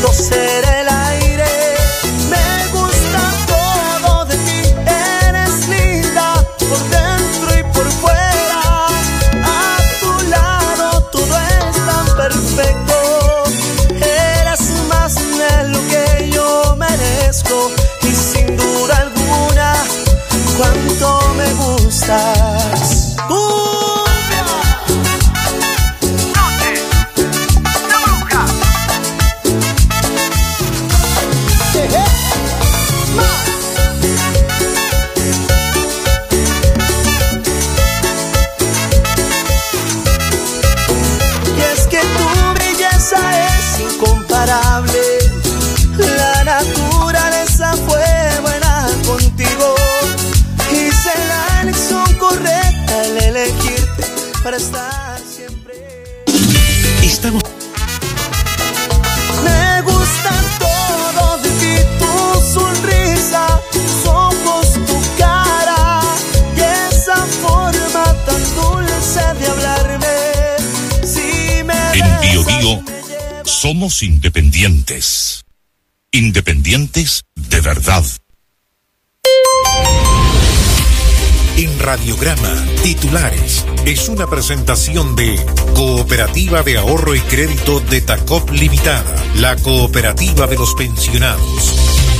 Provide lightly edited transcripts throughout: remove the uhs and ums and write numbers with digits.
buscando ser el aire. Me gusta todo de ti, eres linda por dentro y por fuera. A tu lado todo es tan perfecto. Eres más de lo que yo merezco y sin duda alguna cuánto me gustas. La naturaleza fue buena contigo. Hice la elección correcta al elegirte para estar siempre. Estamos. Me gusta todo de ti, tu sonrisa, tus ojos, tu cara y esa forma tan dulce de hablarme. Si me en Bio Bio somos independientes. Independientes de verdad. En Radiograma, titulares. Es una presentación de Cooperativa de Ahorro y Crédito de Tacop Limitada, la cooperativa de los pensionados.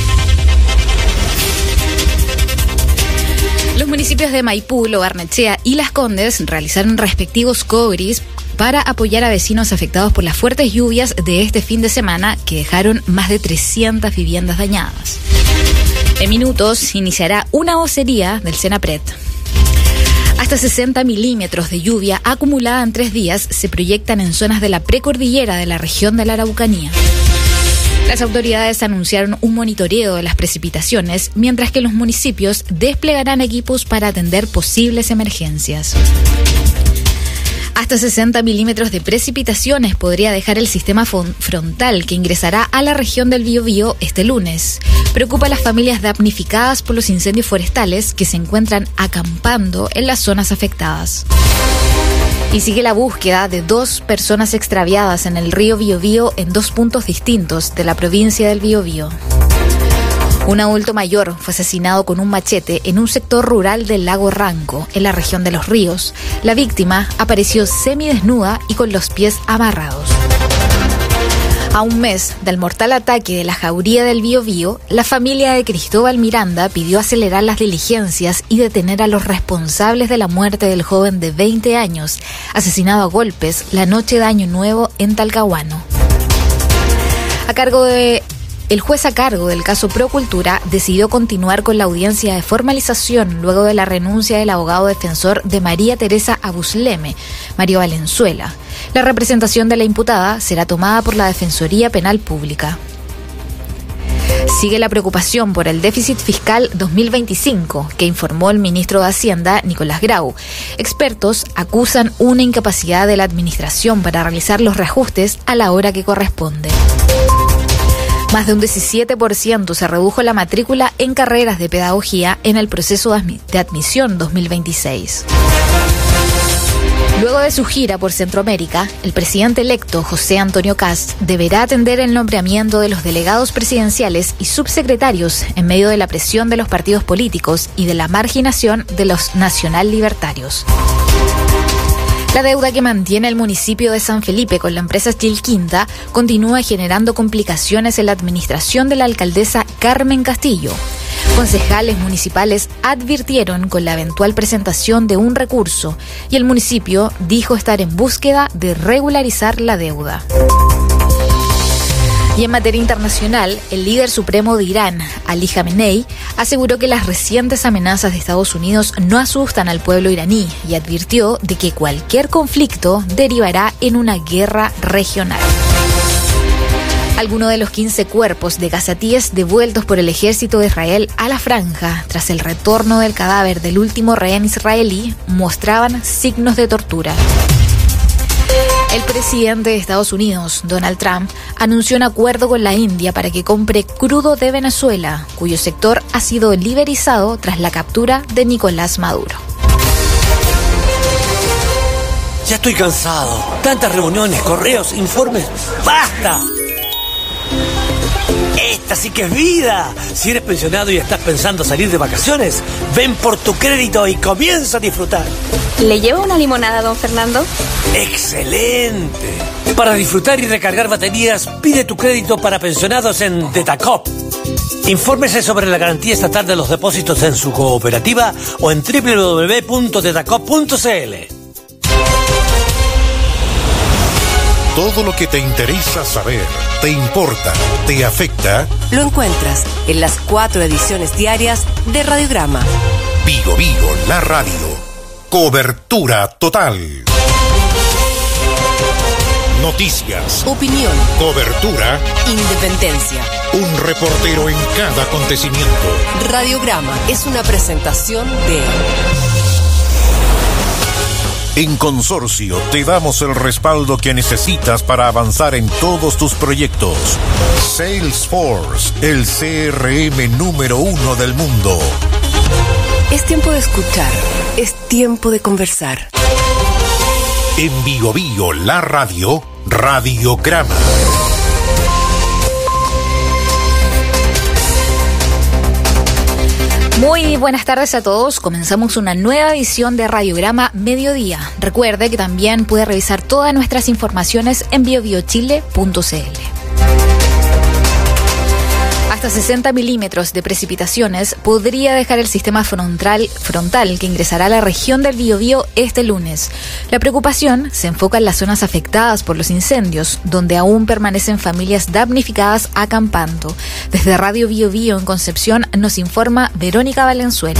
Los municipios de Maipú, Lo Barnechea y Las Condes realizaron respectivos cobris para apoyar a vecinos afectados por las fuertes lluvias de este fin de semana que dejaron más de 300 viviendas dañadas. En minutos iniciará una vocería del Senapred. Hasta 60 milímetros de lluvia acumulada en 3 días se proyectan en zonas de la precordillera de la región de la Araucanía. Las autoridades anunciaron un monitoreo de las precipitaciones, mientras que los municipios desplegarán equipos para atender posibles emergencias. Hasta 60 milímetros de precipitaciones podría dejar el sistema frontal que ingresará a la región del Biobío este lunes. Preocupa a las familias damnificadas por los incendios forestales que se encuentran acampando en las zonas afectadas. Y sigue la búsqueda de 2 personas extraviadas en el río Biobío en 2 puntos distintos de la provincia del Biobío. Un adulto mayor fue asesinado con un machete en un sector rural del lago Ranco, en la región de Los Ríos. La víctima apareció semidesnuda y con los pies amarrados. A un mes del mortal ataque de la jauría del Biobío, la familia de Cristóbal Miranda pidió acelerar las diligencias y detener a los responsables de la muerte del joven de 20 años, asesinado a golpes la noche de Año Nuevo en Talcahuano. El juez a cargo del caso Procultura decidió continuar con la audiencia de formalización luego de la renuncia del abogado defensor de María Teresa Abusleme, Mario Valenzuela. La representación de la imputada será tomada por la Defensoría Penal Pública. Sigue la preocupación por el déficit fiscal 2025, que informó el ministro de Hacienda, Nicolás Grau. Expertos acusan una incapacidad de la administración para realizar los reajustes a la hora que corresponde. Más de un 17% se redujo la matrícula en carreras de pedagogía en el proceso de admisión 2026. Luego de su gira por Centroamérica, el presidente electo José Antonio Kast deberá atender el nombramiento de los delegados presidenciales y subsecretarios en medio de la presión de los partidos políticos y de la marginación de los nacional libertarios. La deuda que mantiene el municipio de San Felipe con la empresa Chilquinta continúa generando complicaciones en la administración de la alcaldesa Carmen Castillo. Concejales municipales advirtieron con la eventual presentación de un recurso y el municipio dijo estar en búsqueda de regularizar la deuda. Y en materia internacional, el líder supremo de Irán, Ali Khamenei, aseguró que las recientes amenazas de Estados Unidos no asustan al pueblo iraní y advirtió de que cualquier conflicto derivará en una guerra regional. Algunos de los 15 cuerpos de gazatíes devueltos por el ejército de Israel a la franja tras el retorno del cadáver del último rehén israelí mostraban signos de tortura. El presidente de Estados Unidos, Donald Trump, anunció un acuerdo con la India para que compre crudo de Venezuela, cuyo sector ha sido liberalizado tras la captura de Nicolás Maduro. Ya estoy cansado. Tantas reuniones, correos, informes. ¡Basta! Esta sí que es vida. Si eres pensionado y estás pensando salir de vacaciones, ven por tu crédito y comienza a disfrutar. ¿Le llevo una limonada a don Fernando? ¡Excelente! Para disfrutar y recargar baterías, pide tu crédito para pensionados en Detacop. Infórmese sobre la garantía estatal de los depósitos en su cooperativa o en www.detacop.cl. Todo lo que te interesa saber, te importa, te afecta, lo encuentras en las 4 ediciones diarias de Radiograma. Vigo Vigo, la radio. Cobertura total. Noticias. Opinión. Cobertura. Independencia. Un reportero en cada acontecimiento. Radiograma es una presentación de... En Consorcio te damos el respaldo que necesitas para avanzar en todos tus proyectos. Salesforce, el CRM número 1 del mundo. Es tiempo de escuchar, es tiempo de conversar. En Vigo Vigo, la radio, Radiograma. Muy buenas tardes a todos. Comenzamos una nueva edición de Radiograma Mediodía. Recuerde que también puede revisar todas nuestras informaciones en biobiochile.cl. Hasta 60 milímetros de precipitaciones podría dejar el sistema frontal que ingresará a la región del Biobío este lunes. La preocupación se enfoca en las zonas afectadas por los incendios, donde aún permanecen familias damnificadas acampando. Desde Radio Biobío en Concepción nos informa Verónica Valenzuela.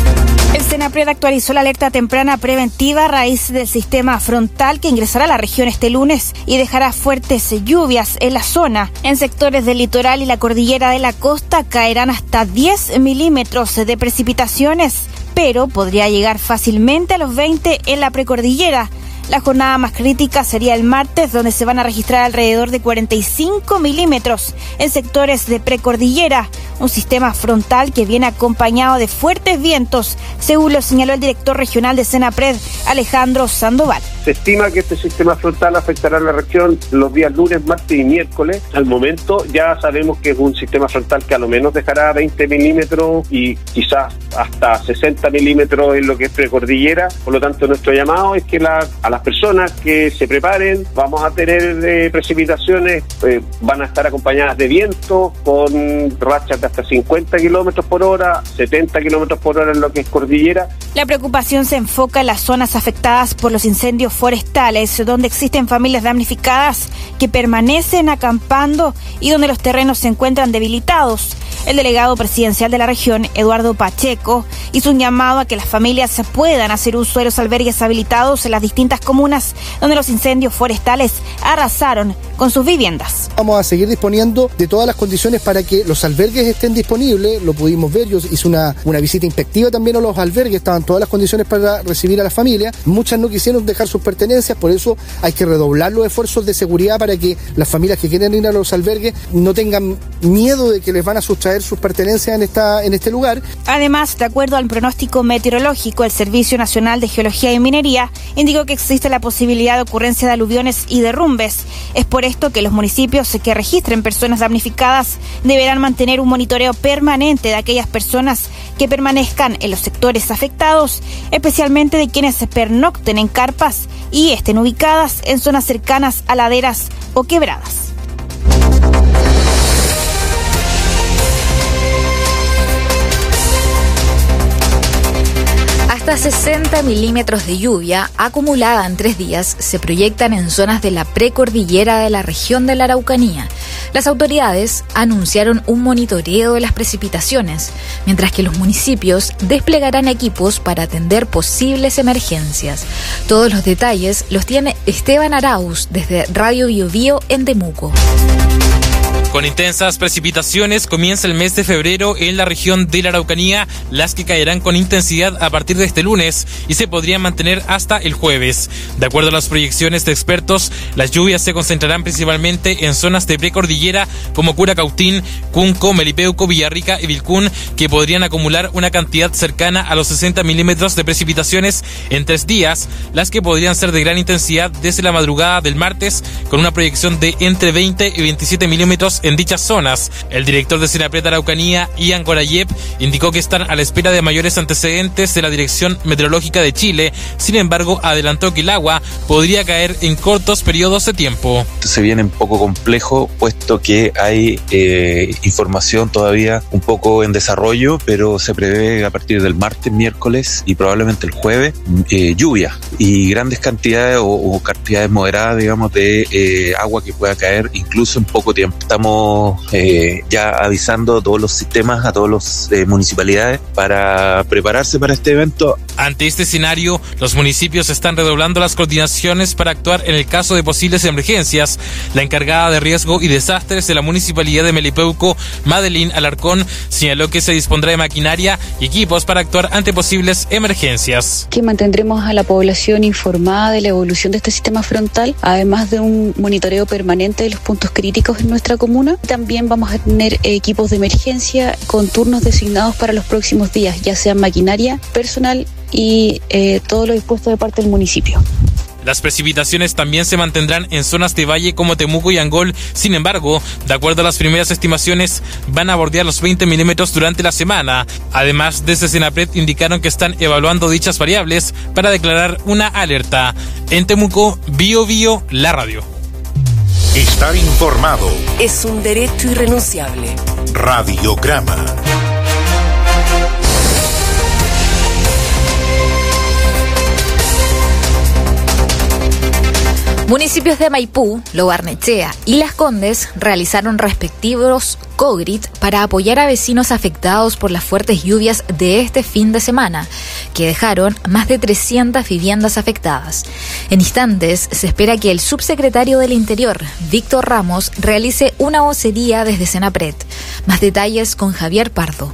El Senapred actualizó la alerta temprana preventiva a raíz del sistema frontal que ingresará a la región este lunes y dejará fuertes lluvias en la zona. En sectores del litoral y la cordillera de la costa caerán hasta 10 milímetros de precipitaciones, pero podría llegar fácilmente a los 20 en la precordillera. La jornada más crítica sería el martes, donde se van a registrar alrededor de 45 milímetros en sectores de precordillera. Un sistema frontal que viene acompañado de fuertes vientos, según lo señaló el director regional de Senapred, Alejandro Sandoval. Se estima que este sistema frontal afectará a la región los días lunes, martes y miércoles. Al momento ya sabemos que es un sistema frontal que a lo menos dejará 20 milímetros y quizás hasta 60 milímetros en lo que es precordillera. Por lo tanto, nuestro llamado es que a las personas que se preparen, vamos a tener precipitaciones, van a estar acompañadas de viento con rachas de hasta 50 kilómetros por hora, 70 kilómetros por hora en lo que es cordillera. La preocupación se enfoca en las zonas afectadas por los incendios forestales, donde existen familias damnificadas que permanecen acampando y donde los terrenos se encuentran debilitados. El delegado presidencial de la región, Eduardo Pacheco, hizo un llamado a que las familias puedan hacer uso de los albergues habilitados en las distintas comunas donde los incendios forestales arrasaron con sus viviendas. Vamos a seguir disponiendo de todas las condiciones para que los albergues estén disponibles. Lo pudimos ver, yo hice una visita inspectiva también a los albergues, estaban todas las condiciones para recibir a las familias. Muchas no quisieron dejar sus pertenencias, por eso hay que redoblar los esfuerzos de seguridad para que las familias que quieren ir a los albergues no tengan miedo de que les van a sustraer sus pertenencias en este lugar. Además, de acuerdo al pronóstico meteorológico, el Servicio Nacional de Geología y Minería indicó que existe la posibilidad de ocurrencia de aluviones y derrumbes. Es por esto que los municipios que registren personas damnificadas deberán mantener un monitoreo permanente de aquellas personas que permanezcan en los sectores afectados, especialmente de quienes pernocten en carpas y estén ubicadas en zonas cercanas a laderas o quebradas. Hasta 60 milímetros de lluvia acumulada en 3 días se proyectan en zonas de la precordillera de la región de la Araucanía. Las autoridades anunciaron un monitoreo de las precipitaciones, mientras que los municipios desplegarán equipos para atender posibles emergencias. Todos los detalles los tiene Esteban Arauz desde Radio Biobío en Temuco. Con intensas precipitaciones comienza el mes de febrero en la región de la Araucanía, las que caerán con intensidad a partir de este lunes y se podrían mantener hasta el jueves. De acuerdo a las proyecciones de expertos, las lluvias se concentrarán principalmente en zonas de precordillera como Curacautín, Cunco, Melipeuco, Villarrica y Vilcún, que podrían acumular una cantidad cercana a los 60 milímetros de precipitaciones en 3 días, las que podrían ser de gran intensidad desde la madrugada del martes, con una proyección de entre 20 y 27 milímetros municipios en dichas zonas. El director de Senapred Araucanía, Ian Gorayev, indicó que están a la espera de mayores antecedentes de la Dirección Meteorológica de Chile. Sin embargo, adelantó que el agua podría caer en cortos periodos de tiempo. Se viene un poco complejo, puesto que hay información todavía un poco en desarrollo, pero se prevé a partir del martes, miércoles y probablemente el jueves lluvia y grandes cantidades o cantidades moderadas, digamos, de agua que pueda caer incluso en poco tiempo. Estamos ya avisando a todos los sistemas, a todas las municipalidades para prepararse para este evento. Ante este escenario, los municipios están redoblando las coordinaciones para actuar en el caso de posibles emergencias. La encargada de riesgo y desastres de la municipalidad de Melipeuco, Madeline Alarcón, señaló que se dispondrá de maquinaria y equipos para actuar ante posibles emergencias. Que mantendremos a la población informada de la evolución de este sistema frontal, además de un monitoreo permanente de los puntos críticos en nuestra comuna. También vamos a tener equipos de emergencia con turnos designados para los próximos días, ya sean maquinaria, personal y todo lo dispuesto de parte del municipio. Las precipitaciones también se mantendrán en zonas de valle como Temuco y Angol. Sin embargo, de acuerdo a las primeras estimaciones, van a bordear los 20 milímetros durante la semana. Además, desde Senapred indicaron que están evaluando dichas variables para declarar una alerta. En Temuco, Bio Bio, la radio. Estar informado es un derecho irrenunciable. Radiograma. Municipios de Maipú, Lo Barnechea y Las Condes realizaron respectivos COGRIT para apoyar a vecinos afectados por las fuertes lluvias de este fin de semana, que dejaron más de 300 viviendas afectadas. En instantes, se espera que el subsecretario del Interior, Víctor Ramos, realice una vocería desde Senapred. Más detalles con Javier Pardo.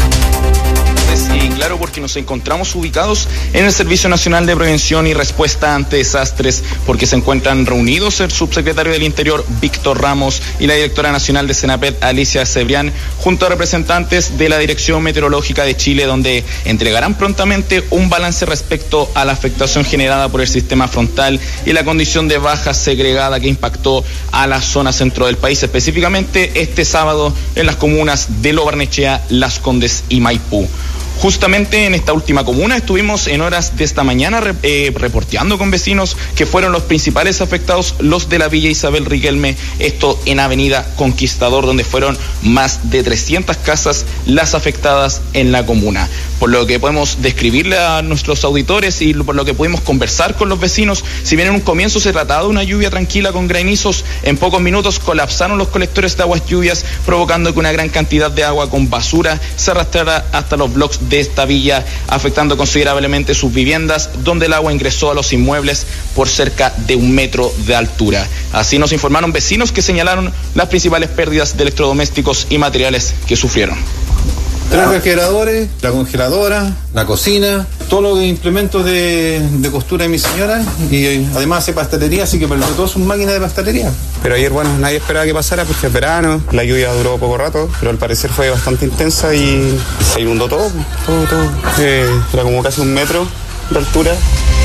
Y claro, porque nos encontramos ubicados en el Servicio Nacional de Prevención y Respuesta ante Desastres, porque se encuentran reunidos el subsecretario del Interior, Víctor Ramos, y la directora nacional de Senapred, Alicia Cebrián, junto a representantes de la Dirección Meteorológica de Chile, donde entregarán prontamente un balance respecto a la afectación generada por el sistema frontal y la condición de baja segregada que impactó a la zona centro del país, específicamente este sábado en las comunas de Lo Barnechea, Las Condes y Maipú. Justamente en esta última comuna estuvimos en horas de esta mañana reporteando con vecinos que fueron los principales afectados, los de la Villa Isabel Riquelme, esto en Avenida Conquistador, donde fueron más de 300 casas las afectadas en la comuna. Por lo que podemos describirle a nuestros auditores y por lo que pudimos conversar con los vecinos, si bien en un comienzo se trataba de una lluvia tranquila con granizos, en pocos minutos colapsaron los colectores de aguas lluvias, provocando que una gran cantidad de agua con basura se arrastrara hasta los bloques de esta villa, afectando considerablemente sus viviendas, donde el agua ingresó a los inmuebles por cerca de 1 metro de altura. Así nos informaron vecinos que señalaron las principales pérdidas de electrodomésticos y materiales que sufrieron. 3 refrigeradores, la congeladora, la cocina, todos los implementos de costura de mi señora, y además hace pastelería, así que perdió todas sus máquinas de pastelería. Pero ayer, bueno, nadie esperaba que pasara porque es verano, la lluvia duró poco rato, pero al parecer fue bastante intensa y se inundó todo. Era como casi 1 metro de altura.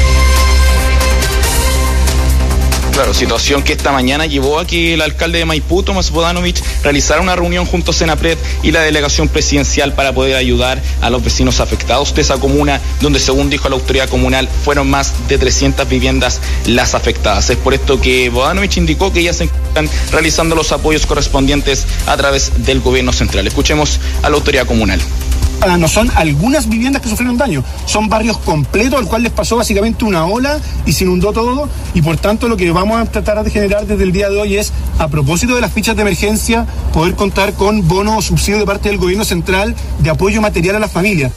Claro, situación que esta mañana llevó a que el alcalde de Maipú, Tomás Bodanovich, realizara una reunión junto a Senapred y la delegación presidencial para poder ayudar a los vecinos afectados de esa comuna, donde según dijo la autoridad comunal fueron más de 300 viviendas las afectadas. Es por esto que Bodanovich indicó que ya se están realizando los apoyos correspondientes a través del gobierno central. Escuchemos a la autoridad comunal. No son algunas viviendas que sufrieron daño, son barrios completos al cual les pasó básicamente una ola y se inundó todo, y por tanto lo que vamos a tratar de generar desde el día de hoy es, a propósito de las fichas de emergencia, poder contar con bono o subsidio de parte del gobierno central de apoyo material a las familias.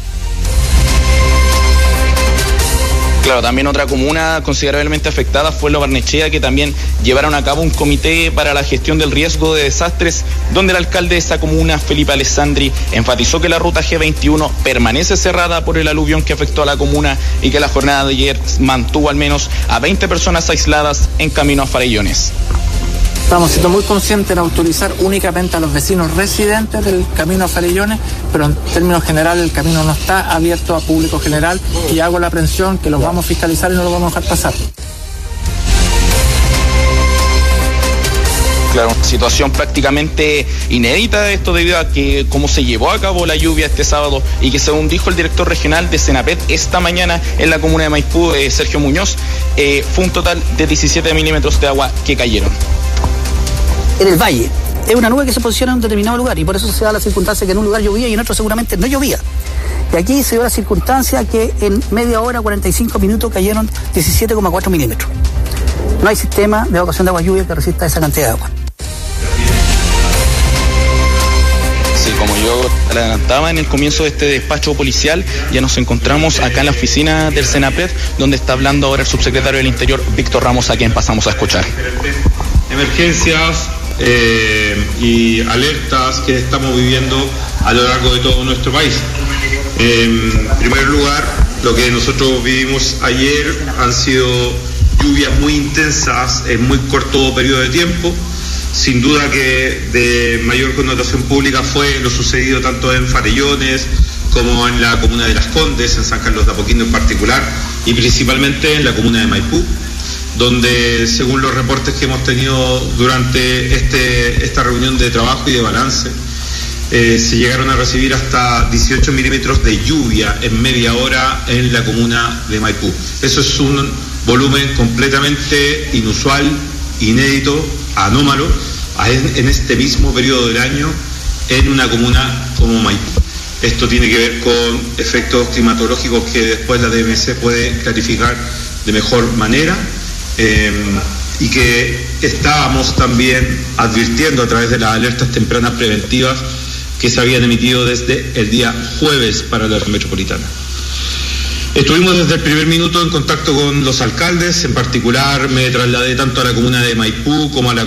Claro, también otra comuna considerablemente afectada fue Lo Barnechea, que también llevaron a cabo un comité para la gestión del riesgo de desastres, donde el alcalde de esa comuna, Felipe Alessandri, enfatizó que la ruta G21 permanece cerrada por el aluvión que afectó a la comuna y que la jornada de ayer mantuvo al menos a 20 personas aisladas en camino a Farellones. Estamos siendo muy conscientes en autorizar únicamente a los vecinos residentes del camino a Farellones, pero en términos generales el camino no está abierto a público general, y hago la aprehensión que los vamos a fiscalizar y no los vamos a dejar pasar. Claro, una situación prácticamente inédita, esto debido a que cómo se llevó a cabo la lluvia este sábado y que, según dijo el director regional de Senapred esta mañana en la comuna de Maipú, Sergio Muñoz, fue un total de 17 milímetros de agua que cayeron. En el valle, es una nube que se posiciona en un determinado lugar y por eso se da la circunstancia que en un lugar llovía y en otro seguramente no llovía. Y aquí se dio la circunstancia que en media hora, 45 minutos, cayeron 17,4 milímetros. No hay sistema de evacuación de agua lluvia que resista esa cantidad de agua. Sí, como yo adelantaba en el comienzo de este despacho policial, ya nos encontramos acá en la oficina del Senapred, donde está hablando ahora el subsecretario del Interior, Víctor Ramos, a quien pasamos a escuchar. Emergencias y alertas que estamos viviendo a lo largo de todo nuestro país. En primer lugar, lo que nosotros vivimos ayer han sido lluvias muy intensas en muy corto periodo de tiempo. Sin duda que de mayor connotación pública fue lo sucedido tanto en Farellones como en la comuna de Las Condes, en San Carlos de Apoquindo en particular, y principalmente en la comuna de Maipú, donde, según los reportes que hemos tenido durante esta reunión de trabajo y de balance, se llegaron a recibir hasta 18 milímetros de lluvia en media hora en la comuna de Maipú. Eso es un volumen completamente inusual, inédito, anómalo, en este mismo periodo del año en una comuna como Maipú. Esto tiene que ver con efectos climatológicos que después la DMC puede clarificar de mejor manera, y que estábamos también advirtiendo a través de las alertas tempranas preventivas que se habían emitido desde el día jueves para la región metropolitana. Estuvimos desde el primer minuto en contacto con los alcaldes, en particular me trasladé tanto a la comuna de Maipú como a la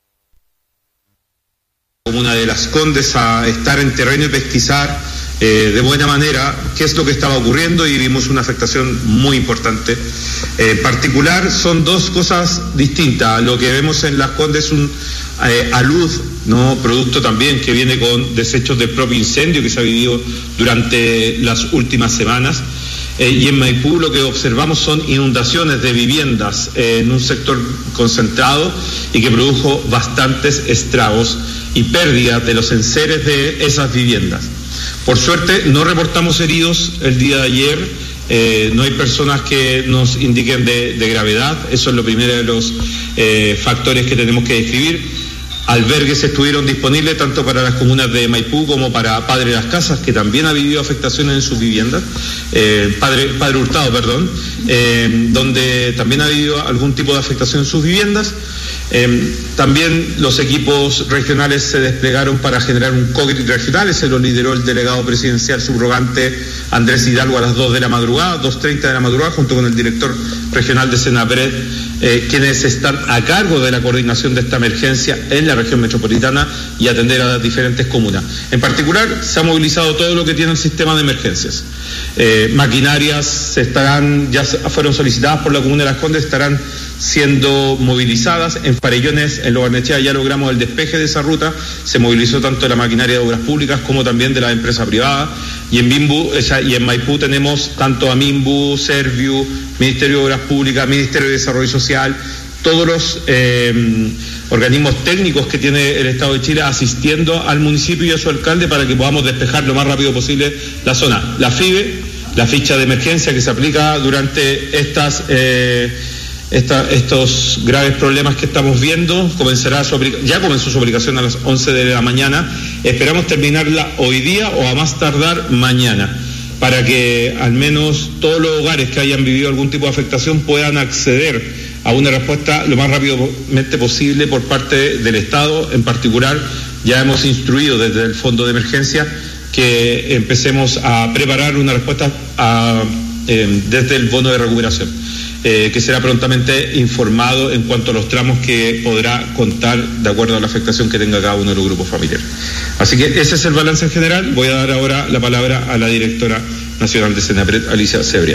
comuna de Las Condes a estar en terreno y pesquisar de buena manera qué es lo que estaba ocurriendo, y vimos una afectación muy importante. En particular son dos cosas distintas. Lo que vemos en Las Condes es un alud, ¿no?, producto también que viene con desechos del propio incendio que se ha vivido durante las últimas semanas. Y en Maipú lo que observamos son inundaciones de viviendas en un sector concentrado y que produjo bastantes estragos y pérdidas de los enseres de esas viviendas. Por suerte no reportamos heridos el día de ayer, no hay personas que nos indiquen de gravedad, eso es lo primero de los factores que tenemos que describir. Albergues estuvieron disponibles tanto para las comunas de Maipú como para Padre Las Casas, que también ha vivido afectaciones en sus viviendas, Padre Hurtado, perdón, donde también ha habido algún tipo de afectación en sus viviendas. También los equipos regionales se desplegaron para generar un COGRI regional, ese lo lideró el delegado presidencial subrogante Andrés Hidalgo a las 2 de la madrugada, 2:30 de la madrugada, junto con el director regional de Senapred, quienes están a cargo de la coordinación de esta emergencia en la región metropolitana y atender a las diferentes comunas. En particular, se ha movilizado todo lo que tiene el sistema de emergencias. Maquinarias ya fueron solicitadas por la comuna de Las Condes, estarán siendo movilizadas. En Farellones, en Lo Barnechea, ya logramos el despeje de esa ruta, se movilizó tanto la maquinaria de obras públicas como también de la empresa privada, y en Maipú tenemos tanto a Minbu, Serviu, Ministerio de Obras Públicas, Ministerio de Desarrollo Social, todos los organismos técnicos que tiene el Estado de Chile asistiendo al municipio y a su alcalde para que podamos despejar lo más rápido posible la zona. La FIBE, la ficha de emergencia que se aplica durante estos graves problemas que estamos viendo, ya comenzó su aplicación a las 11 de la mañana, esperamos terminarla hoy día o a más tardar mañana, para que al menos todos los hogares que hayan vivido algún tipo de afectación puedan acceder a una respuesta lo más rápidamente posible por parte del Estado. En particular, ya hemos instruido desde el Fondo de Emergencia que empecemos a preparar una respuesta desde el bono de recuperación, que será prontamente informado en cuanto a los tramos que podrá contar de acuerdo a la afectación que tenga cada uno de los grupos familiares. Así que ese es el balance en general. Voy a dar ahora la palabra a la directora nacional de Senapred, Alicia Cebrián.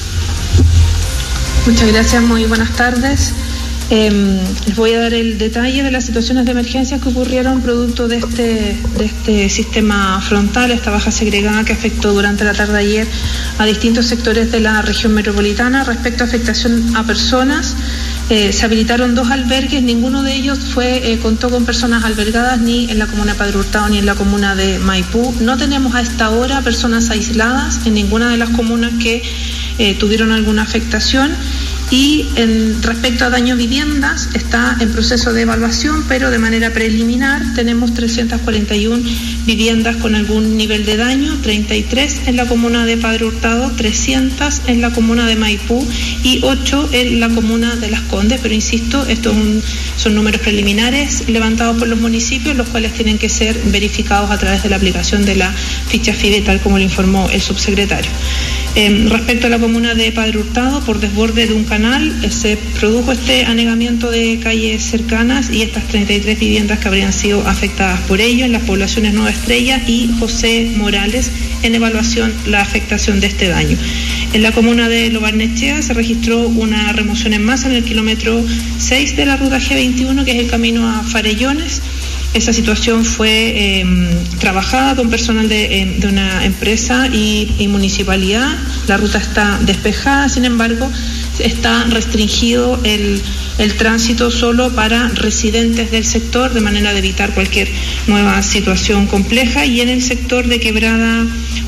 Muchas gracias, muy buenas tardes. Les voy a dar el detalle de las situaciones de emergencias que ocurrieron producto de este sistema frontal, esta baja segregada que afectó durante la tarde de ayer a distintos sectores de la región metropolitana. Respecto a afectación a personas, Se habilitaron 2 albergues, ninguno de ellos contó con personas albergadas ni en la comuna de Padre Hurtado ni en la comuna de Maipú. No tenemos a esta hora personas aisladas en ninguna de las comunas que tuvieron alguna afectación. Y respecto a daño viviendas, está en proceso de evaluación, pero de manera preliminar tenemos 341 viviendas con algún nivel de daño, 33 en la comuna de Padre Hurtado, 300 en la comuna de Maipú y 8 en la comuna de Las Condes, pero insisto, estos son números preliminares levantados por los municipios, los cuales tienen que ser verificados a través de la aplicación de la ficha FIDE, tal como lo informó el subsecretario. Respecto a la comuna de Padre Hurtado, por desborde de un canal se produjo este anegamiento de calles cercanas y estas 33 viviendas que habrían sido afectadas por ello en las poblaciones Nueva Estrella y José Morales, en evaluación la afectación de este daño. En la comuna de Lo Barnechea se registró una remoción en masa en el kilómetro 6 de la ruta G21, que es el camino a Farellones. Esa situación fue trabajada con personal de una empresa y municipalidad. La ruta está despejada, sin embargo, está restringido el tránsito solo para residentes del sector, de manera de evitar cualquier nueva situación compleja. Y en el sector de Quebrada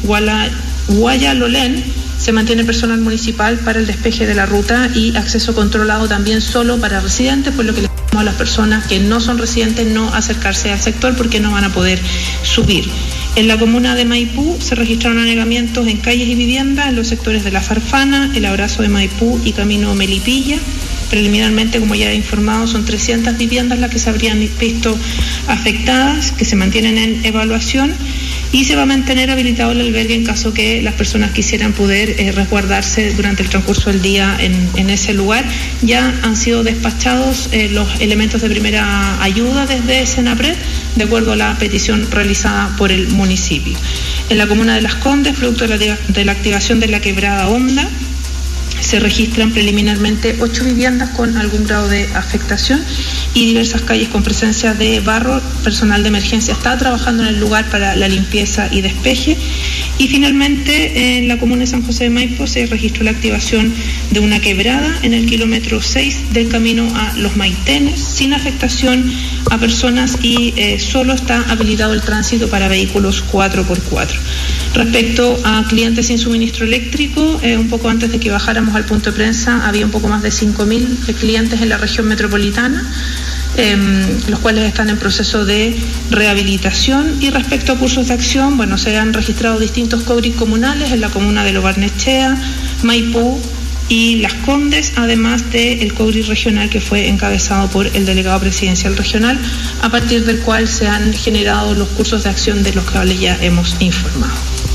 Guayalolén se mantiene personal municipal para el despeje de la ruta y acceso controlado también solo para residentes, por lo que les pedimos a las personas que no son residentes no acercarse al sector porque no van a poder subir. En la comuna de Maipú se registraron anegamientos en calles y viviendas en los sectores de La Farfana, El Abrazo de Maipú y Camino Melipilla. Preliminarmente, como ya he informado, son 300 viviendas las que se habrían visto afectadas, que se mantienen en evaluación, y se va a mantener habilitado el albergue en caso que las personas quisieran poder resguardarse durante el transcurso del día en ese lugar. Ya han sido despachados los elementos de primera ayuda desde Senapred, de acuerdo a la petición realizada por el municipio. En la comuna de Las Condes, producto de la activación de la quebrada Honda, se registran preliminarmente 8 viviendas con algún grado de afectación y diversas calles con presencia de barro. Personal de emergencia está trabajando en el lugar para la limpieza y despeje. Y finalmente, en la comuna de San José de Maipo se registró la activación de una quebrada en el kilómetro 6 del camino a Los Maitenes, sin afectación a personas, y solo está habilitado el tránsito para vehículos 4x4. Respecto a clientes sin suministro eléctrico, un poco antes de que bajáramos al punto de prensa, había un poco más de 5.000 clientes en la región metropolitana, los cuales están en proceso de rehabilitación. Y respecto a cursos de acción, bueno, se han registrado distintos COBRIS comunales en la comuna de Lo Barnechea, Maipú y Las Condes, además del COBRIS regional que fue encabezado por el delegado presidencial regional, a partir del cual se han generado los cursos de acción de los que ya hemos informado.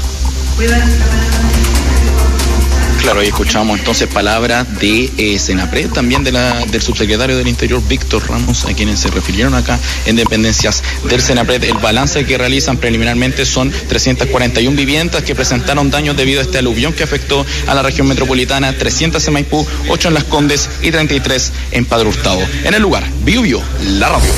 Claro, ahí escuchamos entonces palabras de Senapred, también del subsecretario del Interior, Víctor Ramos, a quienes se refirieron acá en dependencias del Senapred. El balance que realizan preliminarmente son 341 viviendas que presentaron daños debido a este aluvión que afectó a la región metropolitana, 300 en Maipú, 8 en Las Condes y 33 en Padre Hurtado. En el lugar, Biobío, la radio.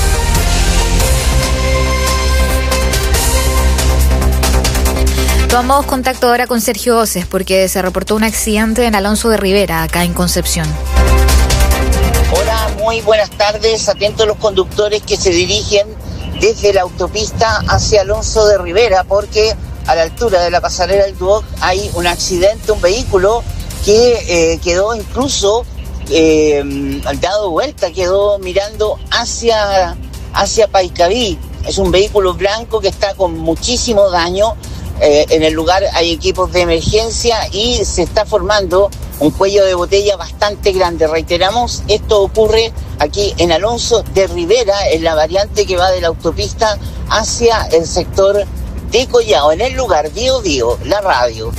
Tomamos contacto ahora con Sergio Oces porque se reportó un accidente en Alonso de Rivera, acá en Concepción. Hola, muy buenas tardes. Atentos los conductores que se dirigen desde la autopista hacia Alonso de Rivera, porque a la altura de la pasarela del Duoc hay un accidente, un vehículo que quedó incluso dado vuelta, quedó mirando hacia Paicaví. Es un vehículo blanco que está con muchísimo daño. En el lugar hay equipos de emergencia y se está formando un cuello de botella bastante grande. Reiteramos, esto ocurre aquí en Alonso de Rivera, en la variante que va de la autopista hacia el sector de Collao. En el lugar, Biobío, la radio.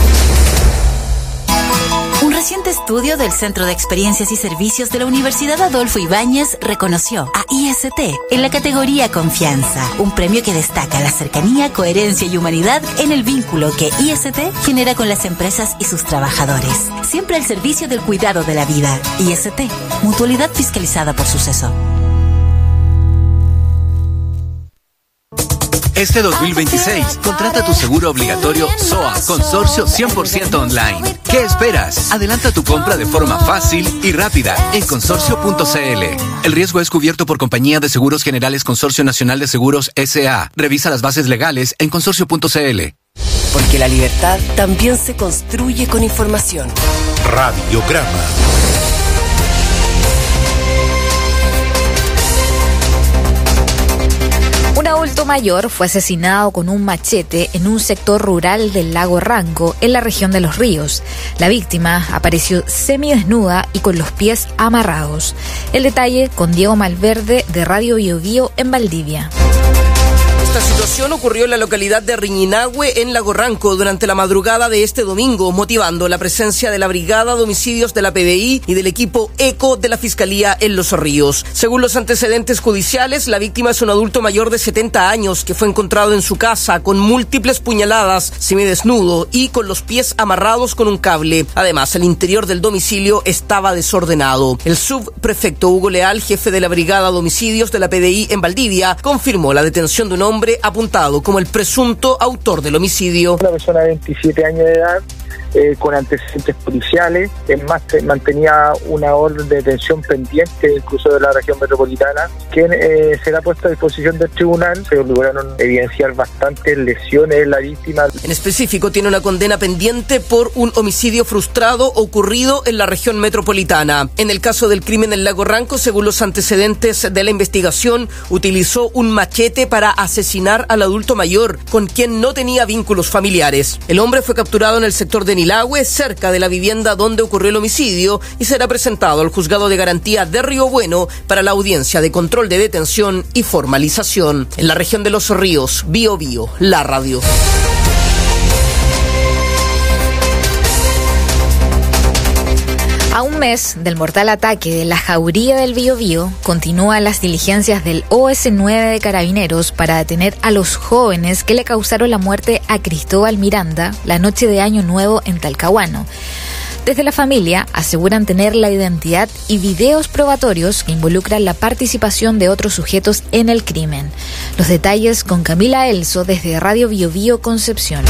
Un reciente estudio del Centro de Experiencias y Servicios de la Universidad Adolfo Ibáñez reconoció a IST en la categoría Confianza, un premio que destaca la cercanía, coherencia y humanidad en el vínculo que IST genera con las empresas y sus trabajadores, siempre al servicio del cuidado de la vida. IST, mutualidad fiscalizada por Suceso. Este 2026, contrata tu seguro obligatorio SOA Consorcio 100% online. ¿Qué esperas? Adelanta tu compra de forma fácil y rápida en consorcio.cl. El riesgo es cubierto por Compañía de Seguros Generales Consorcio Nacional de Seguros S.A. Revisa las bases legales en consorcio.cl. Porque la libertad también se construye con información. Radiograma. Un adulto mayor fue asesinado con un machete en un sector rural del lago Ranco, en la región de Los Ríos. La víctima apareció semidesnuda y con los pies amarrados. El detalle con Diego Malverde de Radio Bio Bio en Valdivia. Esta situación ocurrió en la localidad de Riñinahue, en Lago Ranco, durante la madrugada de este domingo, motivando la presencia de la Brigada de Homicidios de la PDI y del equipo ECO de la Fiscalía en Los Ríos. Según los antecedentes judiciales, la víctima es un adulto mayor de 70 años que fue encontrado en su casa con múltiples puñaladas, semidesnudo y con los pies amarrados con un cable. Además, el interior del domicilio estaba desordenado. El subprefecto Hugo Leal, jefe de la Brigada de Homicidios de la PDI en Valdivia, confirmó la detención de un hombre apuntado como el presunto autor del homicidio. Una persona de 27 años de edad, con antecedentes policiales, es más, mantenía una orden de detención pendiente incluso de la región metropolitana, que será puesta a disposición del tribunal. Se lograron evidenciar bastantes lesiones en la víctima. En específico, tiene una condena pendiente por un homicidio frustrado ocurrido en la región metropolitana. En el caso del crimen en Lago Ranco, según los antecedentes de la investigación, utilizó un machete para asesinar al adulto mayor, con quien no tenía vínculos familiares. El hombre fue capturado en el sector de Nilahue, cerca de la vivienda donde ocurrió el homicidio, y será presentado al Juzgado de Garantía de Río Bueno para la audiencia de control de detención y formalización. En la región de Los Ríos, Bio Bio, la radio. A un mes del mortal ataque de la Jauría del Biobío, continúan las diligencias del OS9 de Carabineros para detener a los jóvenes que le causaron la muerte a Cristóbal Miranda la noche de Año Nuevo en Talcahuano. Desde la familia aseguran tener la identidad y videos probatorios que involucran la participación de otros sujetos en el crimen. Los detalles con Camila Elso desde Radio Bio Bio Concepción.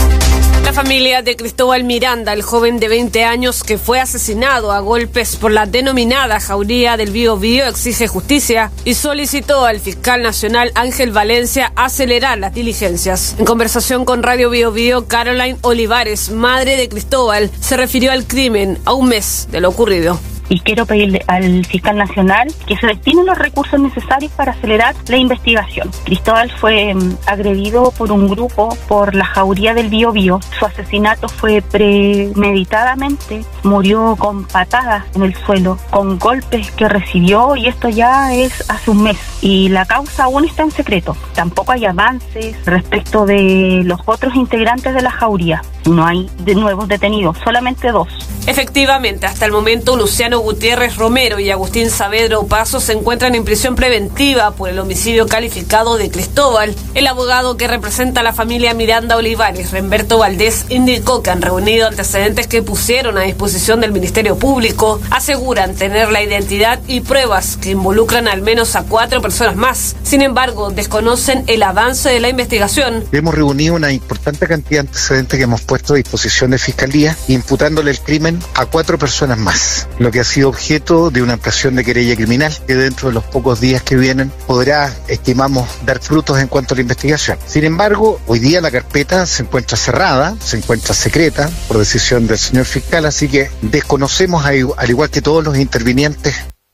La familia de Cristóbal Miranda, el joven de 20 años que fue asesinado a golpes por la denominada Jauría del Biobío, exige justicia y solicitó al fiscal nacional Ángel Valencia acelerar las diligencias. En conversación con Radio Bio Bio, Caroline Olivares, madre de Cristóbal, se refirió al crimen a un mes de lo ocurrido. Y quiero pedirle al fiscal nacional que se destinen los recursos necesarios para acelerar la investigación. Cristóbal fue agredido por un grupo por la Jauría del Biobío. Su asesinato fue premeditadamente, murió con patadas en el suelo, con golpes que recibió, y esto ya es hace un mes. Y la causa aún está en secreto. Tampoco hay avances respecto de los otros integrantes de la Jauría. No hay de nuevos detenidos, solamente 2. Efectivamente, hasta el momento Luciano Gutiérrez Romero y Agustín Saavedra Opazo se encuentran en prisión preventiva por el homicidio calificado de Cristóbal. El abogado que representa a la familia Miranda Olivares, Remberto Valdés, indicó que han reunido antecedentes que pusieron a disposición del Ministerio Público. Aseguran tener la identidad y pruebas que involucran al menos a 4 personas más. Sin embargo, desconocen el avance de la investigación. Hemos reunido una importante cantidad de antecedentes que hemos puesto a disposición de Fiscalía, imputándole el crimen a 4 personas más, lo que ha sido objeto de una ampliación de querella criminal que dentro de los pocos días que vienen podrá, estimamos, dar frutos en cuanto a la investigación. Sin embargo, hoy día la carpeta se encuentra cerrada, se encuentra secreta por decisión del señor fiscal, así que desconocemos, al igual que todos los intervinientes,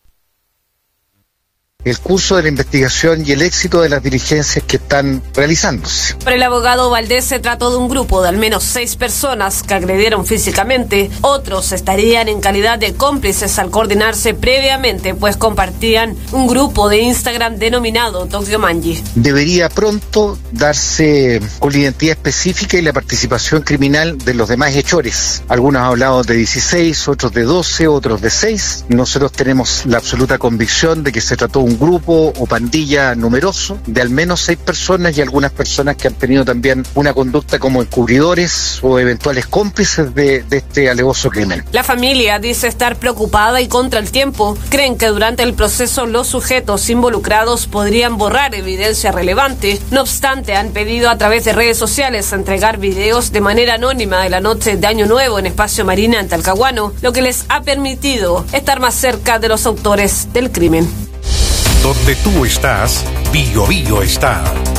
el curso de la investigación y el éxito de las diligencias que están realizándose. Para el abogado Valdés se trató de un grupo de al menos 6 personas que agredieron físicamente. Otros estarían en calidad de cómplices al coordinarse previamente, pues compartían un grupo de Instagram denominado Tokyo Manji. Debería pronto darse con la identidad específica y la participación criminal de los demás hechores. Algunos han hablado de 16, otros de 12, otros de 6. Nosotros tenemos la absoluta convicción de que se trató de un un grupo o pandilla numeroso de al menos 6 personas y algunas personas que han tenido también una conducta como encubridores o eventuales cómplices de este alevoso crimen. La familia dice estar preocupada y contra el tiempo. Creen que durante el proceso los sujetos involucrados podrían borrar evidencia relevante. No obstante, han pedido a través de redes sociales entregar videos de manera anónima de la noche de Año Nuevo en Espacio Marina en Talcahuano, lo que les ha permitido estar más cerca de los autores del crimen. Donde tú estás, Bio Bio está.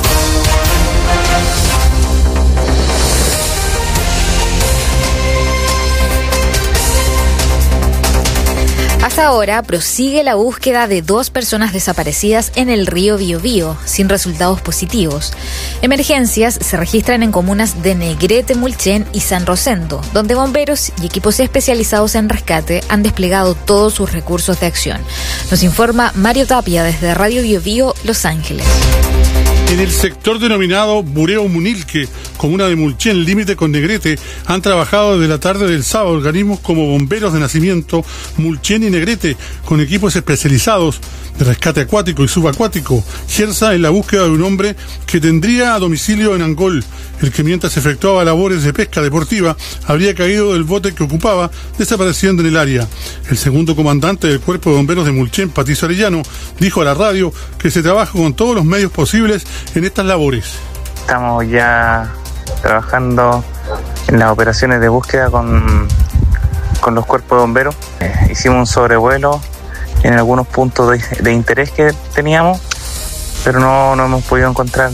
Hasta ahora prosigue la búsqueda de 2 personas desaparecidas en el río Biobío, sin resultados positivos. Emergencias se registran en comunas de Negrete, Mulchen y San Rosendo, donde bomberos y equipos especializados en rescate han desplegado todos sus recursos de acción. Nos informa Mario Tapia desde Radio Biobío, Los Ángeles. En el sector denominado Bureo Munilque, comuna de Mulchen, límite con Negrete, han trabajado desde la tarde del sábado organismos como Bomberos de Nacimiento, Mulchen y Negrete, con equipos especializados de rescate acuático y subacuático, GERSA, en la búsqueda de un hombre que tendría a domicilio en Angol, el que mientras efectuaba labores de pesca deportiva habría caído del bote que ocupaba, desapareciendo en el área. El segundo comandante del Cuerpo de Bomberos de Mulchen, Patricio Arellano, dijo a la radio que se trabaja con todos los medios posibles en estas labores. Estamos ya trabajando en las operaciones de búsqueda con los cuerpos de bomberos. Hicimos un sobrevuelo en algunos puntos de interés que teníamos, pero no hemos podido encontrar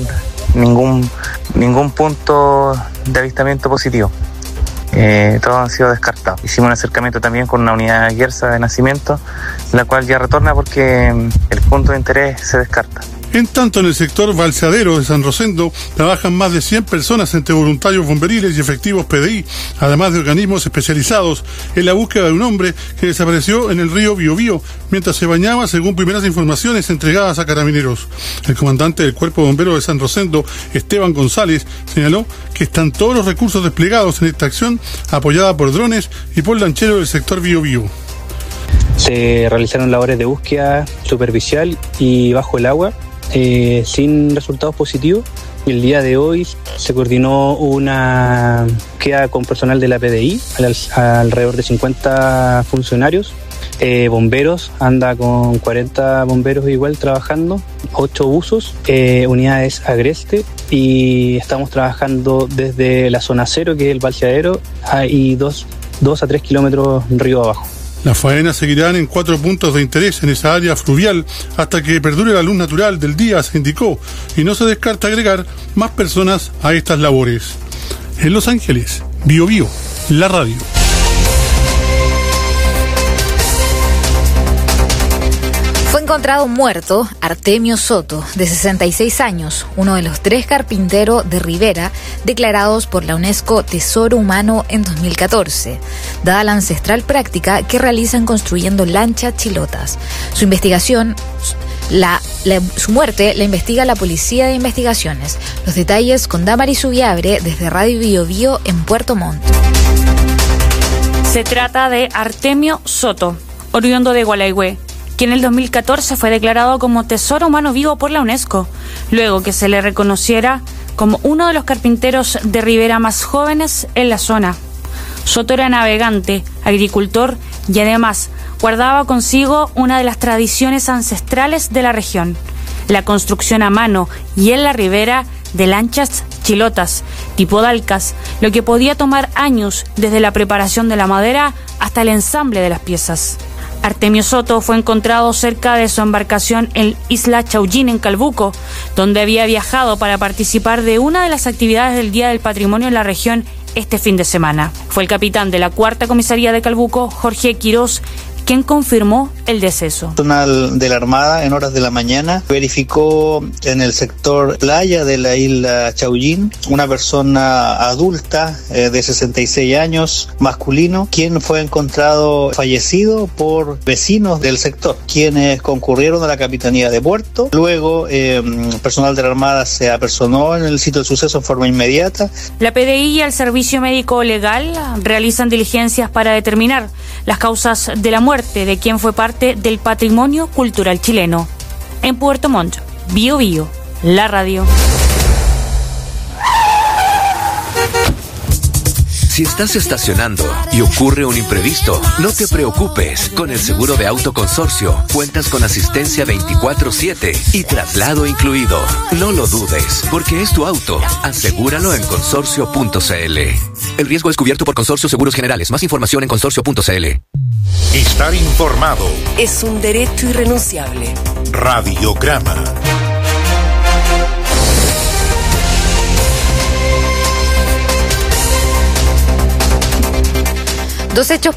ningún punto de avistamiento positivo. Todos han sido descartados. Hicimos un acercamiento también con una unidad de GERSA de nacimiento, la cual ya retorna porque el punto de interés se descarta. En tanto, en el sector balseadero de San Rosendo trabajan más de 100 personas entre voluntarios bomberiles y efectivos PDI, además de organismos especializados en la búsqueda de un hombre que desapareció en el río Biobío mientras se bañaba, según primeras informaciones entregadas a Carabineros. El comandante del Cuerpo de Bomberos de San Rosendo, Esteban González, señaló que están todos los recursos desplegados en esta acción, apoyada por drones y por lancheros del sector Biobío. Se realizaron labores de búsqueda superficial y bajo el agua, sin resultados positivos, y el día de hoy se coordinó una búsqueda con personal de la PDI, alrededor de 50 funcionarios, bomberos, anda con 40 bomberos igual trabajando, 8 buzos, unidades agreste, y estamos trabajando desde la zona 0, que es el balseadero, y 2 a 3 kilómetros río abajo. Las faenas seguirán en 4 puntos de interés en esa área fluvial hasta que perdure la luz natural del día, se indicó, y no se descarta agregar más personas a estas labores. En Los Ángeles, Bio Bio, la radio. Fue encontrado muerto Artemio Soto, de 66 años, uno de los 3 carpinteros de Rivera declarados por la UNESCO Tesoro Humano en 2014, dada la ancestral práctica que realizan construyendo lanchas chilotas. Su investigación, su muerte la investiga la Policía de Investigaciones. Los detalles con Damaris Subiabre desde Radio Bio Bio en Puerto Montt. Se trata de Artemio Soto, oriundo de Gualeguay, que en el 2014 fue declarado como Tesoro Humano Vivo por la UNESCO, luego que se le reconociera como uno de los carpinteros de Rivera más jóvenes en la zona. Soto era navegante, agricultor y además guardaba consigo una de las tradiciones ancestrales de la región, la construcción a mano y en la ribera de lanchas chilotas, tipo dalcas, lo que podía tomar años desde la preparación de la madera hasta el ensamble de las piezas. Artemio Soto fue encontrado cerca de su embarcación en Isla Chaullín, en Calbuco, donde había viajado para participar de una de las actividades del Día del Patrimonio en la región este fin de semana. Fue el capitán de la 4ª Comisaría de Calbuco, Jorge Quirós, quien confirmó el deceso. Personal de la Armada en horas de la mañana verificó en el sector playa de la isla Chaullín una persona adulta de 66 años, masculino, quien fue encontrado fallecido por vecinos del sector, quienes concurrieron a la Capitanía de Puerto. Luego, personal de la Armada se apersonó en el sitio del suceso en forma inmediata. La PDI y el Servicio Médico Legal realizan diligencias para determinar las causas de la muerte de quien fue parte del patrimonio cultural chileno. En Puerto Montt, Bio Bio, la radio. Si estás estacionando y ocurre un imprevisto, no te preocupes. Con el seguro de auto Consorcio, cuentas con asistencia 24/7 y traslado incluido. No lo dudes, porque es tu auto. Asegúralo en consorcio.cl. El riesgo es cubierto por Consorcio Seguros Generales. Más información en consorcio.cl. Estar informado es un derecho irrenunciable. Radiograma. Dos hechos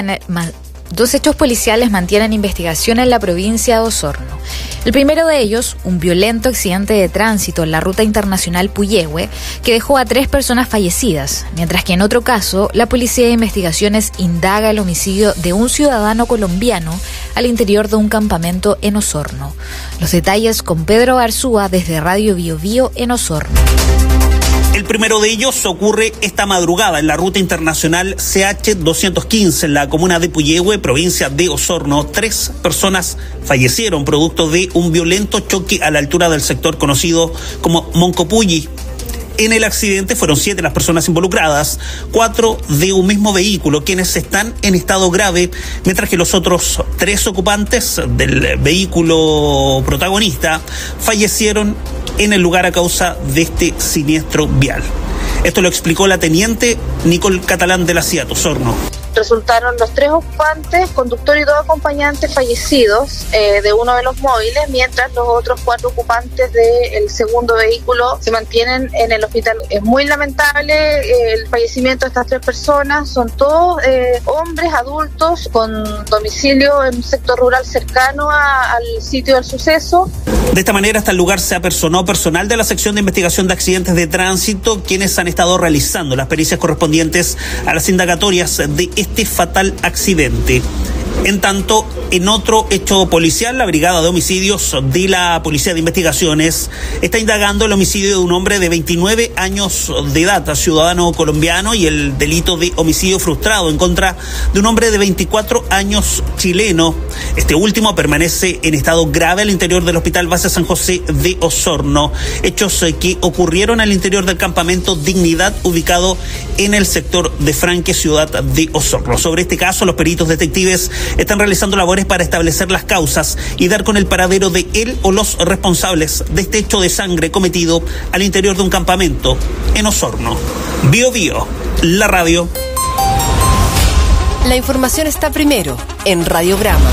policiales mantienen investigación en la provincia de Osorno. El primero de ellos, un violento accidente de tránsito en la ruta internacional Puyehue, que dejó a 3 personas fallecidas, mientras que en otro caso, la Policía de Investigaciones indaga el homicidio de un ciudadano colombiano al interior de un campamento en Osorno. Los detalles con Pedro Arzúa desde Radio Bio Bio en Osorno. El primero de ellos ocurre esta madrugada en la ruta internacional CH-215 en la comuna de Puyehue, provincia de Osorno. 3 personas fallecieron producto de un violento choque a la altura del sector conocido como Moncopulli. En el accidente fueron 7 las personas involucradas, 4 de un mismo vehículo, quienes están en estado grave, mientras que los otros 3 ocupantes del vehículo protagonista fallecieron en el lugar a causa de este siniestro vial. Esto lo explicó la teniente Nicole Catalán de la CIAT Osorno. Resultaron los 3 ocupantes, conductor y 2 acompañantes fallecidos de uno de los móviles, mientras los otros 4 ocupantes del segundo vehículo se mantienen en el hospital. Es muy lamentable el fallecimiento de estas 3 personas, son todos hombres adultos con domicilio en un sector rural cercano al sitio del suceso. De esta manera, hasta el lugar se apersonó personal de la sección de investigación de accidentes de tránsito, quienes han estado realizando las pericias correspondientes a las indagatorias de este fatal accidente. En tanto, en otro hecho policial, la Brigada de Homicidios de la Policía de Investigaciones está indagando el homicidio de un hombre de 29 años de edad, ciudadano colombiano, y el delito de homicidio frustrado en contra de un hombre de 24 años chileno. Este último permanece en estado grave al interior del Hospital Base San José de Osorno. Hechos que ocurrieron al interior del campamento Dignidad, ubicado en el sector de Franque, ciudad de Osorno. Sobre este caso, los peritos detectives están realizando labores para establecer las causas y dar con el paradero de él o los responsables de este hecho de sangre cometido al interior de un campamento en Osorno. Bio Bio, la radio. La información está primero en Radiograma.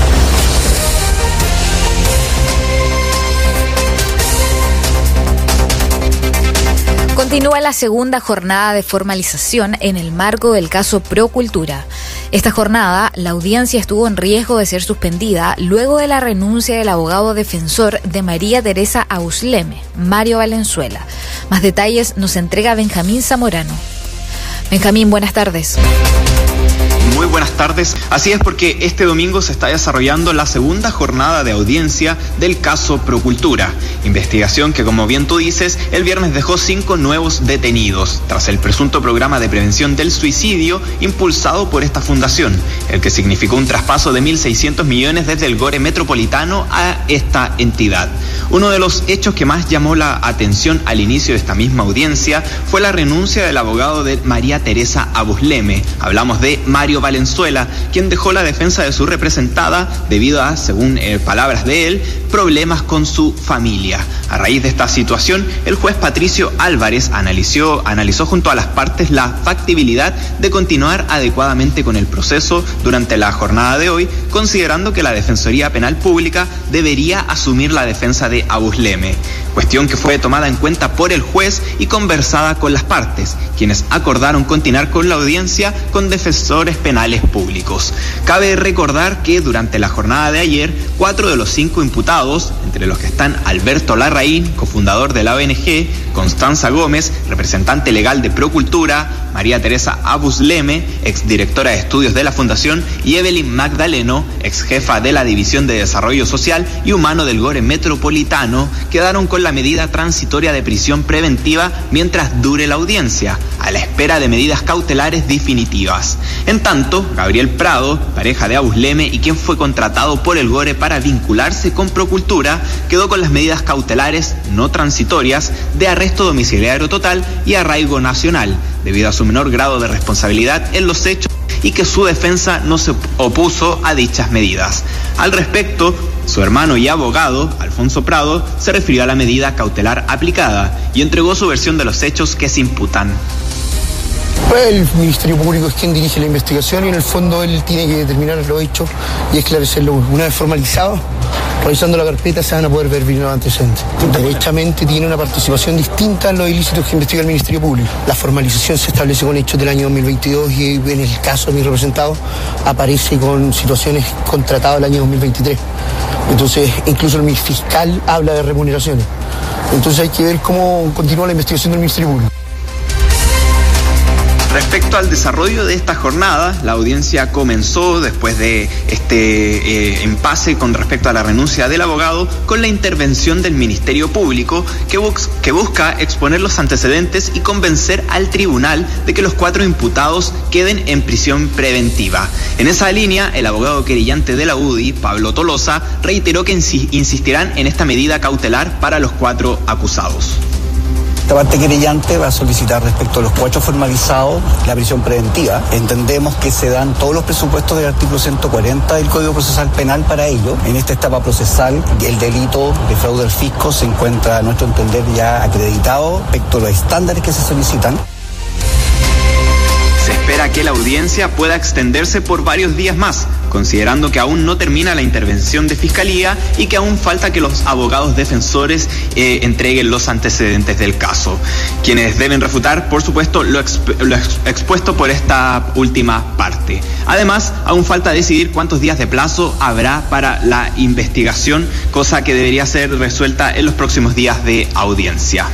Continúa la segunda jornada de formalización en el marco del caso Procultura. Esta jornada, la audiencia estuvo en riesgo de ser suspendida luego de la renuncia del abogado defensor de María Teresa Abusleme, Mario Valenzuela. Más detalles nos entrega Benjamín Zamorano. Benjamín, buenas tardes. Muy buenas tardes. Así es, porque este domingo se está desarrollando la segunda jornada de audiencia del caso Procultura. Investigación que, como bien tú dices, el viernes dejó 5 nuevos detenidos tras el presunto programa de prevención del suicidio impulsado por esta fundación, el que significó un traspaso de 1.600 millones desde el GORE Metropolitano a esta entidad. Uno de los hechos que más llamó la atención al inicio de esta misma audiencia fue la renuncia del abogado de María Teresa Abusleme. Hablamos de Mario Valenzuela, quien dejó la defensa de su representada debido a, según palabras de él, problemas con su familia. A raíz de esta situación, el juez Patricio Álvarez analizó junto a las partes la factibilidad de continuar adecuadamente con el proceso durante la jornada de hoy, considerando que la Defensoría Penal Pública debería asumir la defensa de Abusleme, cuestión que fue tomada en cuenta por el juez y conversada con las partes, quienes acordaron continuar con la audiencia con defensores penales públicos. Cabe recordar que durante la jornada de ayer, 4 de los 5 imputados, entre los que están Alberto Larraín, cofundador de la ONG, Constanza Gómez, representante legal de Procultura, María Teresa Abusleme, exdirectora de estudios de la Fundación, y Evelyn Magdaleno, exjefa de la División de Desarrollo Social y Humano del GORE Metropolitano, quedaron con la medida transitoria de prisión preventiva mientras dure la audiencia, a la espera de medidas cautelares definitivas. En tanto, Gabriel Prado, pareja de Abusleme y quien fue contratado por el GORE para vincularse con Procultura, quedó con las medidas cautelares no transitorias de arresto domiciliario total y arraigo nacional, debido a su menor grado de responsabilidad en los hechos y que su defensa no se opuso a dichas medidas. Al respecto, su hermano y abogado, Alfonso Prado, se refirió a la medida cautelar aplicada y entregó su versión de los hechos que se imputan. El Ministerio Público es quien dirige la investigación y en el fondo él tiene que determinar los hechos y esclarecerlo. Una vez formalizado, revisando la carpeta se van a poder ver bien los antecedentes. Derechamente tiene una participación distinta en los ilícitos que investiga el Ministerio Público. La formalización se establece con hechos del año 2022 y en el caso de mi representado aparece con situaciones contratadas del año 2023. Entonces, incluso el fiscal habla de remuneraciones. Entonces hay que ver cómo continúa la investigación del Ministerio Público. Respecto al desarrollo de esta jornada, la audiencia comenzó después de este impasse con respecto a la renuncia del abogado con la intervención del Ministerio Público que busca exponer los antecedentes y convencer al tribunal de que los 4 imputados queden en prisión preventiva. En esa línea, el abogado querellante de la UDI, Pablo Tolosa, reiteró que insistirán en esta medida cautelar para los 4 acusados. Esta parte querellante va a solicitar respecto a los 4 formalizados la prisión preventiva. Entendemos que se dan todos los presupuestos del artículo 140 del Código Procesal Penal para ello. En esta etapa procesal, el delito de fraude al fisco se encuentra, a nuestro entender, ya acreditado respecto a los estándares que se solicitan. Se espera que la audiencia pueda extenderse por varios días más, considerando que aún no termina la intervención de Fiscalía y que aún falta que los abogados defensores entreguen los antecedentes del caso, quienes deben refutar, por supuesto, lo expuesto por esta última parte. Además, aún falta decidir cuántos días de plazo habrá para la investigación, cosa que debería ser resuelta en los próximos días de audiencia.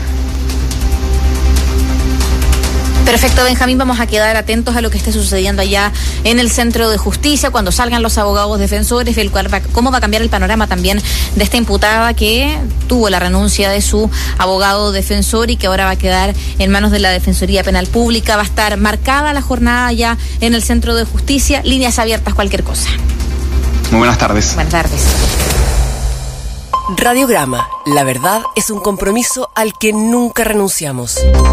Perfecto, Benjamín, vamos a quedar atentos a lo que esté sucediendo allá en el Centro de Justicia, cuando salgan los abogados defensores, cómo va a cambiar el panorama también de esta imputada que tuvo la renuncia de su abogado defensor y que ahora va a quedar en manos de la Defensoría Penal Pública. Va a estar marcada la jornada allá en el Centro de Justicia, líneas abiertas, cualquier cosa. Muy buenas tardes. Buenas tardes. Radiograma, la verdad es un compromiso al que nunca renunciamos.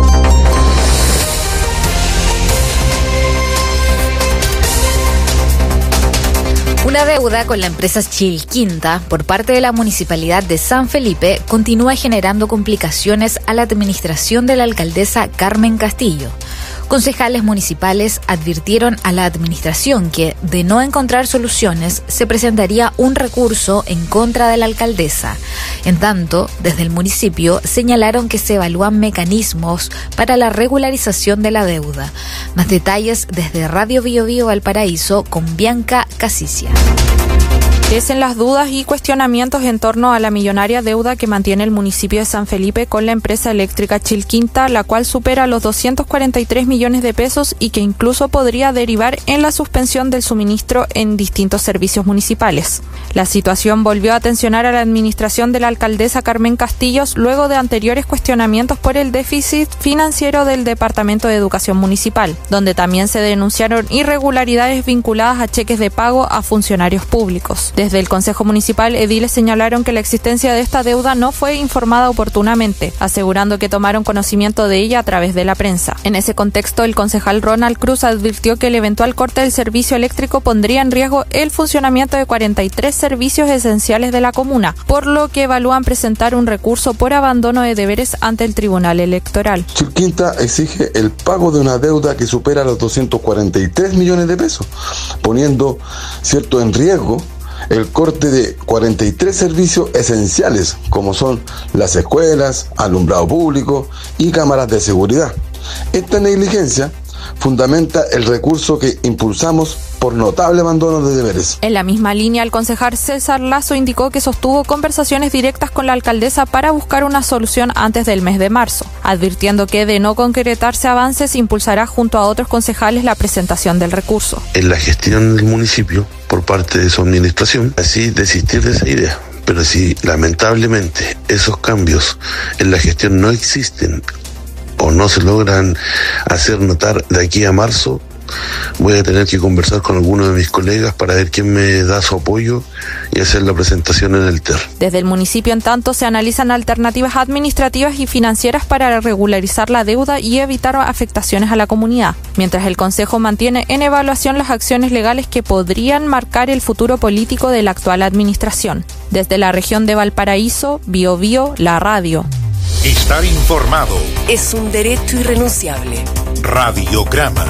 Una deuda con la empresa Chilquinta por parte de la Municipalidad de San Felipe continúa generando complicaciones a la administración de la alcaldesa Carmen Castillo. Concejales municipales advirtieron a la administración que, de no encontrar soluciones, se presentaría un recurso en contra de la alcaldesa. En tanto, desde el municipio señalaron que se evalúan mecanismos para la regularización de la deuda. Más detalles desde Radio Bio Bio Valparaíso con Bianca Casicia. Crecen las dudas y cuestionamientos en torno a la millonaria deuda que mantiene el municipio de San Felipe con la empresa eléctrica Chilquinta, la cual supera los 243 millones de pesos y que incluso podría derivar en la suspensión del suministro en distintos servicios municipales. La situación volvió a tensionar a la administración de la alcaldesa Carmen Castillos luego de anteriores cuestionamientos por el déficit financiero del Departamento de Educación Municipal, donde también se denunciaron irregularidades vinculadas a cheques de pago a funcionarios públicos. Desde el Consejo Municipal, ediles señalaron que la existencia de esta deuda no fue informada oportunamente, asegurando que tomaron conocimiento de ella a través de la prensa. En ese contexto, el concejal Ronald Cruz advirtió que el eventual corte del servicio eléctrico pondría en riesgo el funcionamiento de 43 servicios esenciales de la comuna, por lo que evalúan presentar un recurso por abandono de deberes ante el Tribunal Electoral. Chilquinta exige el pago de una deuda que supera los 243 millones de pesos, poniendo en riesgo el corte de 43 servicios esenciales, como son las escuelas, alumbrado público y cámaras de seguridad. Esta negligencia fundamenta el recurso que impulsamos por notable abandono de deberes. En la misma línea, el concejal César Lazo indicó que sostuvo conversaciones directas con la alcaldesa para buscar una solución antes del mes de marzo, advirtiendo que de no concretarse avances impulsará junto a otros concejales la presentación del recurso. En la gestión del municipio, por parte de su administración, así desistir de esa idea. Pero si lamentablemente esos cambios en la gestión no existen o no se logran hacer notar de aquí a marzo, voy a tener que conversar con algunos de mis colegas para ver quién me da su apoyo y hacer la presentación en el TER. Desde el municipio, en tanto, se analizan alternativas administrativas y financieras para regularizar la deuda y evitar afectaciones a la comunidad, mientras el Consejo mantiene en evaluación las acciones legales que podrían marcar el futuro político de la actual administración. Desde la región de Valparaíso, Biobío, la radio. Estar informado es un derecho irrenunciable. Radiograma.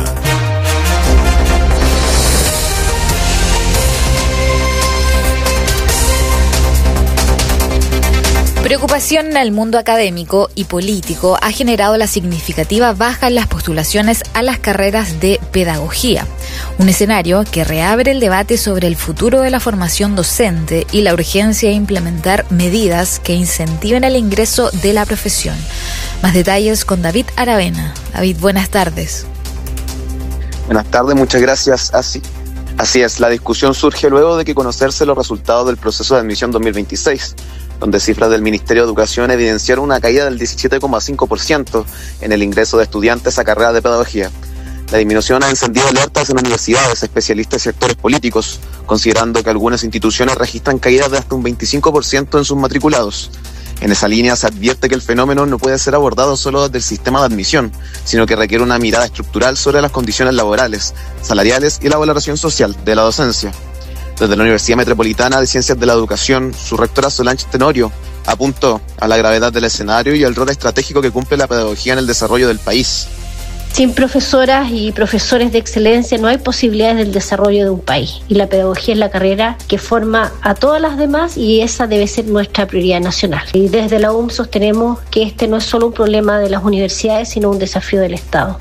Preocupación en el mundo académico y político ha generado la significativa baja en las postulaciones a las carreras de pedagogía, un escenario que reabre el debate sobre el futuro de la formación docente y la urgencia de implementar medidas que incentiven el ingreso de la profesión. Más detalles con David Aravena. David, buenas tardes. Buenas tardes, muchas gracias. Así es, la discusión surge luego de que conocerse los resultados del proceso de admisión 2026, donde cifras del Ministerio de Educación evidenciaron una caída del 17,5% en el ingreso de estudiantes a carreras de pedagogía. La disminución ha encendido alertas en universidades, especialistas y sectores políticos, considerando que algunas instituciones registran caídas de hasta un 25% en sus matriculados. En esa línea se advierte que el fenómeno no puede ser abordado solo desde el sistema de admisión, sino que requiere una mirada estructural sobre las condiciones laborales, salariales y la valoración social de la docencia. Desde la Universidad Metropolitana de Ciencias de la Educación, su rectora Solange Tenorio apuntó a la gravedad del escenario y al rol estratégico que cumple la pedagogía en el desarrollo del país. Sin profesoras y profesores de excelencia no hay posibilidades del desarrollo de un país. Y la pedagogía es la carrera que forma a todas las demás y esa debe ser nuestra prioridad nacional. Y desde la UM sostenemos que este no es solo un problema de las universidades, sino un desafío del Estado.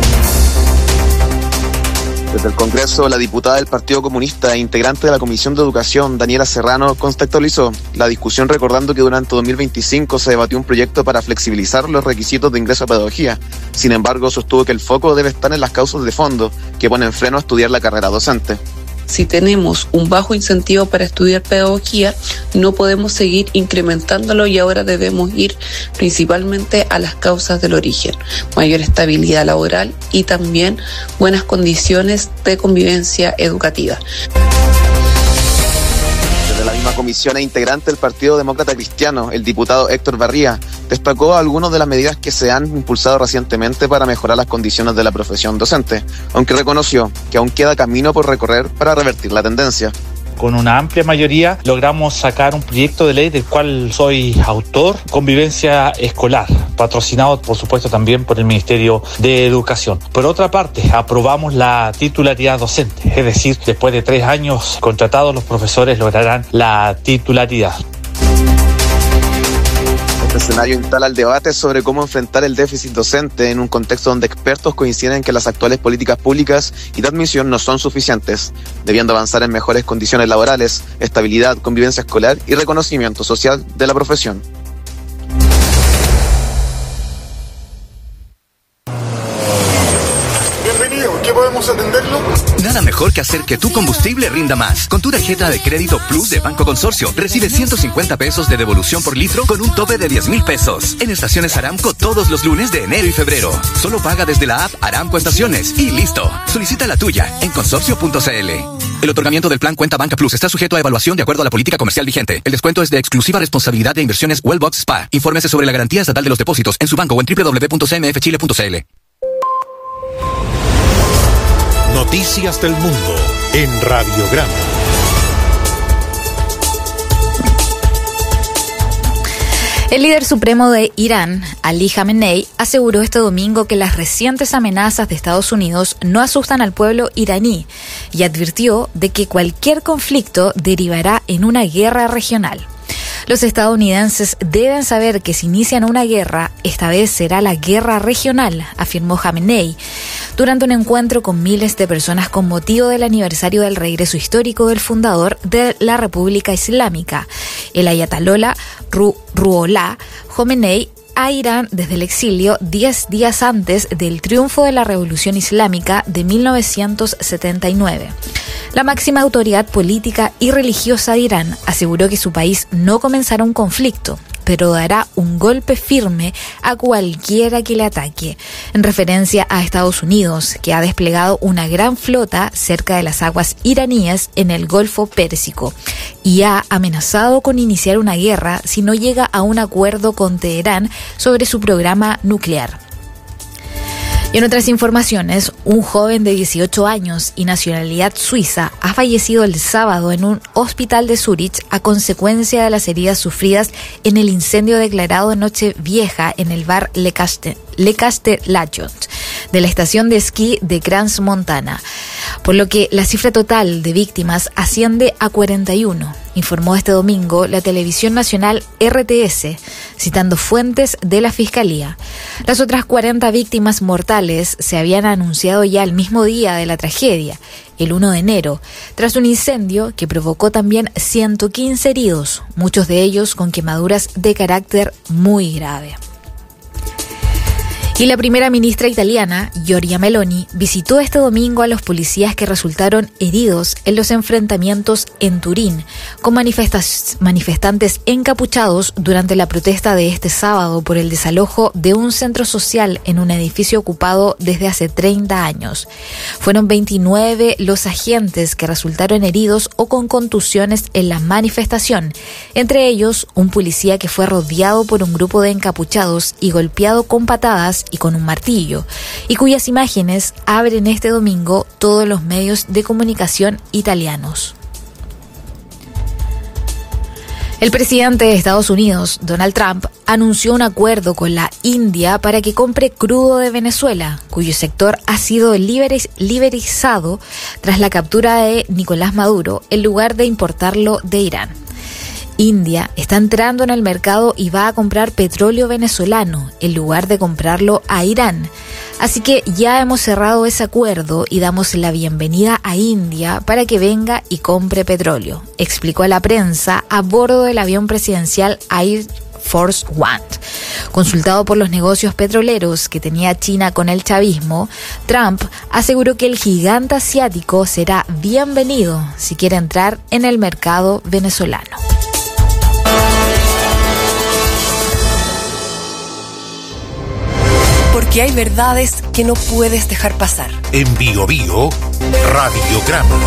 Desde el Congreso, la diputada del Partido Comunista e integrante de la Comisión de Educación, Daniela Serrano, contextualizó la discusión recordando que durante 2025 se debatió un proyecto para flexibilizar los requisitos de ingreso a pedagogía. Sin embargo, sostuvo que el foco debe estar en las causas de fondo que ponen freno a estudiar la carrera docente. Si tenemos un bajo incentivo para estudiar pedagogía, no podemos seguir incrementándolo y ahora debemos ir principalmente a las causas del origen. Mayor estabilidad laboral y también buenas condiciones de convivencia educativa. Desde la misma comisión e integrante del Partido Demócrata Cristiano, el diputado Héctor Barría destacó algunas de las medidas que se han impulsado recientemente para mejorar las condiciones de la profesión docente, aunque reconoció que aún queda camino por recorrer para revertir la tendencia. Con una amplia mayoría logramos sacar un proyecto de ley del cual soy autor, Convivencia Escolar, patrocinado por supuesto también por el Ministerio de Educación. Por otra parte, aprobamos la titularidad docente, es decir, después de 3 años contratados los profesores lograrán la titularidad. Este escenario instala el debate sobre cómo enfrentar el déficit docente en un contexto donde expertos coinciden en que las actuales políticas públicas y de admisión no son suficientes, debiendo avanzar en mejores condiciones laborales, estabilidad, convivencia escolar y reconocimiento social de la profesión. Bienvenido, ¿qué podemos atenderlo? Nada mejor que hacer que tu combustible rinda más. Con tu tarjeta de crédito Plus de Banco Consorcio, recibe 150 pesos de devolución por litro con un tope de 10,000 pesos. En estaciones Aramco todos los lunes de enero y febrero. Solo paga desde la app Aramco Estaciones y listo. Solicita la tuya en consorcio.cl. El otorgamiento del plan Cuenta Banca Plus está sujeto a evaluación de acuerdo a la política comercial vigente. El descuento es de exclusiva responsabilidad de Inversiones Wellbox Spa. Infórmese sobre la garantía estatal de los depósitos en su banco o en www.cmfchile.cl. Noticias del mundo en Radiograma. El líder supremo de Irán, Ali Khamenei, aseguró este domingo que las recientes amenazas de Estados Unidos no asustan al pueblo iraní y advirtió de que cualquier conflicto derivará en una guerra regional. Los estadounidenses deben saber que si inician una guerra, esta vez será la guerra regional, afirmó Khamenei, durante un encuentro con miles de personas con motivo del aniversario del regreso histórico del fundador de la República Islámica, el ayatolá Ruhollah Jomeini, a Irán desde el exilio 10 días antes del triunfo de la Revolución Islámica de 1979. La máxima autoridad política y religiosa de Irán aseguró que su país no comenzará un conflicto, pero dará un golpe firme a cualquiera que le ataque, en referencia a Estados Unidos, que ha desplegado una gran flota cerca de las aguas iraníes en el Golfo Pérsico y ha amenazado con iniciar una guerra si no llega a un acuerdo con Teherán sobre su programa nuclear. Y en otras informaciones, un joven de 18 años y nacionalidad suiza ha fallecido el sábado en un hospital de Zúrich a consecuencia de las heridas sufridas en el incendio declarado en Nochevieja en el bar Le Castellation de la estación de esquí de Crans Montana, por lo que la cifra total de víctimas asciende a 41, informó este domingo la televisión nacional RTS, citando fuentes de la Fiscalía. Las otras 40 víctimas mortales se habían anunciado ya el mismo día de la tragedia, el 1 de enero, tras un incendio que provocó también 115 heridos, muchos de ellos con quemaduras de carácter muy grave. Y la primera ministra italiana, Giorgia Meloni, visitó este domingo a los policías que resultaron heridos en los enfrentamientos en Turín, con manifestantes encapuchados durante la protesta de este sábado por el desalojo de un centro social en un edificio ocupado desde hace 30 años. Fueron 29 los agentes que resultaron heridos o con contusiones en la manifestación, entre ellos un policía que fue rodeado por un grupo de encapuchados y golpeado con patadas y con un martillo, y cuyas imágenes abren este domingo todos los medios de comunicación italianos. El presidente de Estados Unidos, Donald Trump, anunció un acuerdo con la India para que compre crudo de Venezuela, cuyo sector ha sido liberalizado tras la captura de Nicolás Maduro, en lugar de importarlo de Irán. India está entrando en el mercado y va a comprar petróleo venezolano en lugar de comprarlo a Irán. Así que ya hemos cerrado ese acuerdo y damos la bienvenida a India para que venga y compre petróleo, explicó a la prensa a bordo del avión presidencial Air Force One. Consultado por los negocios petroleros que tenía China con el chavismo, Trump aseguró que el gigante asiático será bienvenido si quiere entrar en el mercado venezolano. Porque hay verdades que no puedes dejar pasar. En Bio Bio, Radiograma.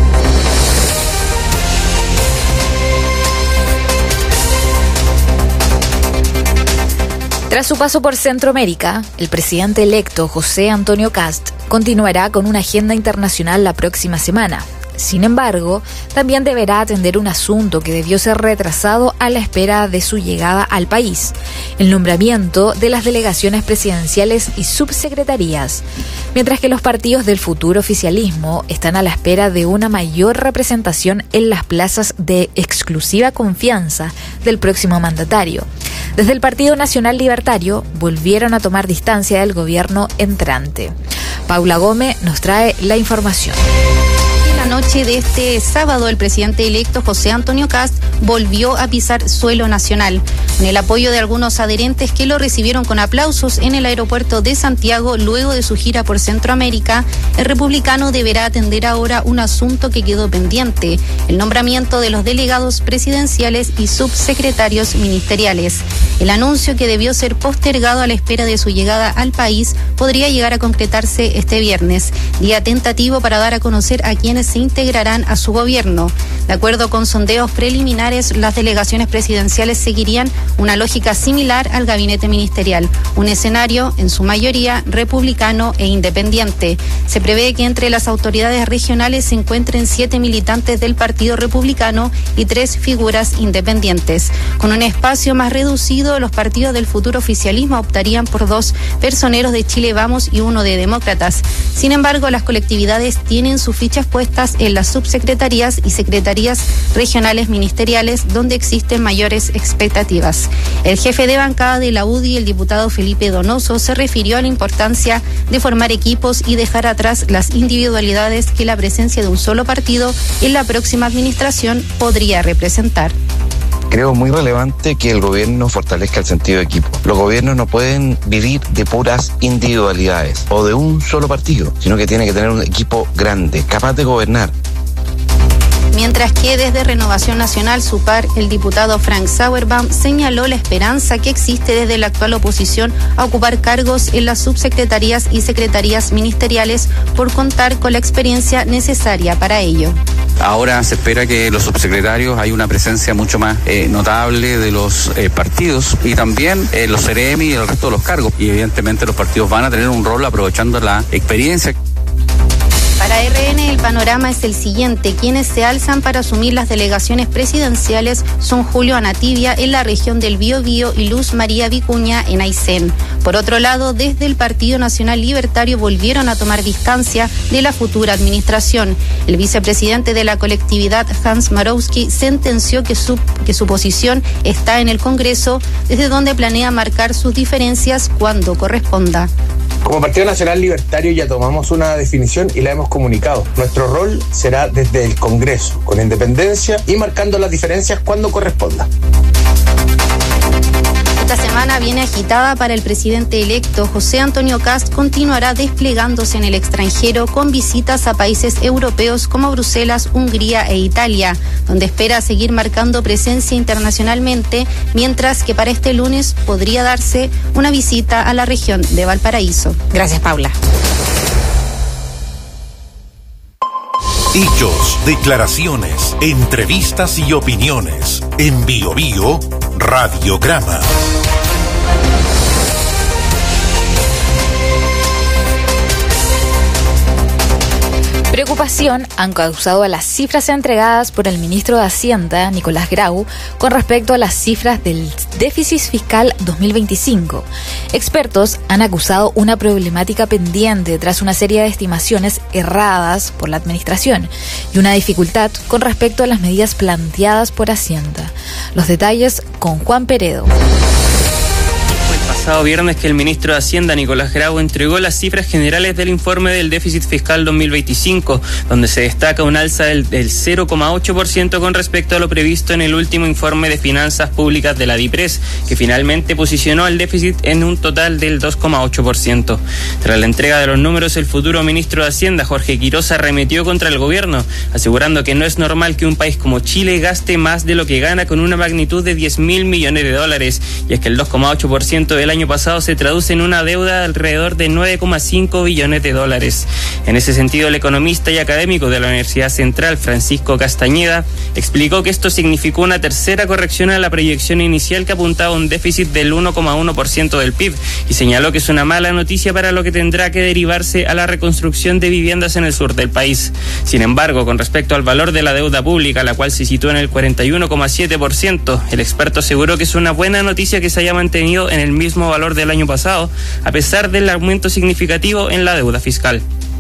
Tras su paso por Centroamérica, el presidente electo José Antonio Kast continuará con una agenda internacional la próxima semana. Sin embargo, también deberá atender un asunto que debió ser retrasado a la espera de su llegada al país: el nombramiento de las delegaciones presidenciales y subsecretarías, mientras que los partidos del futuro oficialismo están a la espera de una mayor representación en las plazas de exclusiva confianza del próximo mandatario. Desde el Partido Nacional Libertario volvieron a tomar distancia del gobierno entrante. Paula Gómez nos trae la información. La noche de este sábado, el presidente electo José Antonio Kast volvió a pisar suelo nacional, con el apoyo de algunos adherentes que lo recibieron con aplausos en el aeropuerto de Santiago luego de su gira por Centroamérica. El republicano deberá atender ahora un asunto que quedó pendiente: el nombramiento de los delegados presidenciales y subsecretarios ministeriales. El anuncio, que debió ser postergado a la espera de su llegada al país, podría llegar a concretarse este viernes, día tentativo para dar a conocer a quienes se integrarán a su gobierno. De acuerdo con sondeos preliminares, las delegaciones presidenciales seguirían una lógica similar al gabinete ministerial, un escenario en su mayoría republicano e independiente. Se prevé que entre las autoridades regionales se encuentren 7 militantes del Partido Republicano y 3 figuras independientes. Con un espacio más reducido, partido, los partidos del futuro oficialismo optarían por 2 personeros de Chile Vamos y 1 de Demócratas. Sin embargo, las colectividades tienen sus fichas puestas en las subsecretarías y secretarías regionales ministeriales, donde existen mayores expectativas. El jefe de bancada de la UDI, el diputado Felipe Donoso, se refirió a la importancia de formar equipos y dejar atrás las individualidades que la presencia de un solo partido en la próxima administración podría representar. Creo muy relevante que el gobierno fortalezca el sentido de equipo. Los gobiernos no pueden vivir de puras individualidades o de un solo partido, sino que tiene que tener un equipo grande, capaz de gobernar. Mientras que desde Renovación Nacional, SUPAR, el diputado Frank Sauerbaum señaló la esperanza que existe desde la actual oposición a ocupar cargos en las subsecretarías y secretarías ministeriales por contar con la experiencia necesaria para ello. Ahora se espera que los subsecretarios hay una presencia mucho más notable de los partidos y también los CRM y el resto de los cargos. Y evidentemente los partidos van a tener un rol aprovechando la experiencia. Para RN el panorama es el siguiente. Quienes se alzan para asumir las delegaciones presidenciales son Julio Anativia en la región del Biobío y Luz María Vicuña en Aysén. Por otro lado, desde el Partido Nacional Libertario volvieron a tomar distancia de la futura administración. El vicepresidente de la colectividad, Hans Marowski, sentenció que su posición está en el Congreso, desde donde planea marcar sus diferencias cuando corresponda. Como Partido Nacional Libertario ya tomamos una definición y la hemos comunicado. Nuestro rol será desde el Congreso, con independencia y marcando las diferencias cuando corresponda. Esta semana viene agitada para el presidente electo. José Antonio Kast continuará desplegándose en el extranjero con visitas a países europeos como Bruselas, Hungría e Italia, donde espera seguir marcando presencia internacionalmente, mientras que para este lunes podría darse una visita a la región de Valparaíso. Gracias, Paula. Hechos, declaraciones, entrevistas y opiniones. En BioBio, Radiograma. Preocupación han causado a las cifras entregadas por el ministro de Hacienda, Nicolás Grau, con respecto a las cifras del déficit fiscal 2025. Expertos han acusado una problemática pendiente tras una serie de estimaciones erradas por la administración y una dificultad con respecto a las medidas planteadas por Hacienda. Los detalles con Juan Peredo. Pasado viernes que el ministro de Hacienda, Nicolás Grau, entregó las cifras generales del informe del déficit fiscal 2025, donde se destaca un alza del 0,8% con respecto a lo previsto en el último informe de finanzas públicas de la DIPRES, que finalmente posicionó el déficit en un total del 2,8%. Tras la entrega de los números, el futuro ministro de Hacienda, Jorge Quiroz, arremetió contra el gobierno, asegurando que no es normal que un país como Chile gaste más de lo que gana con una magnitud de 10.000 millones de dólares, y es que el 2,8% del año pasado se traduce en una deuda de alrededor de 9,5 billones de dólares. En ese sentido, el economista y académico de la Universidad Central, Francisco Castañeda, explicó que esto significó una tercera corrección a la proyección inicial que apuntaba a un déficit del 1,1% del PIB y señaló que es una mala noticia para lo que tendrá que derivarse a la reconstrucción de viviendas en el sur del país. Sin embargo, con respecto al valor de la deuda pública, la cual se sitúa en el 41,7%, el experto aseguró que es una buena noticia que se haya mantenido en el mismo valor del año pasado, a pesar del aumento significativo en la deuda fiscal.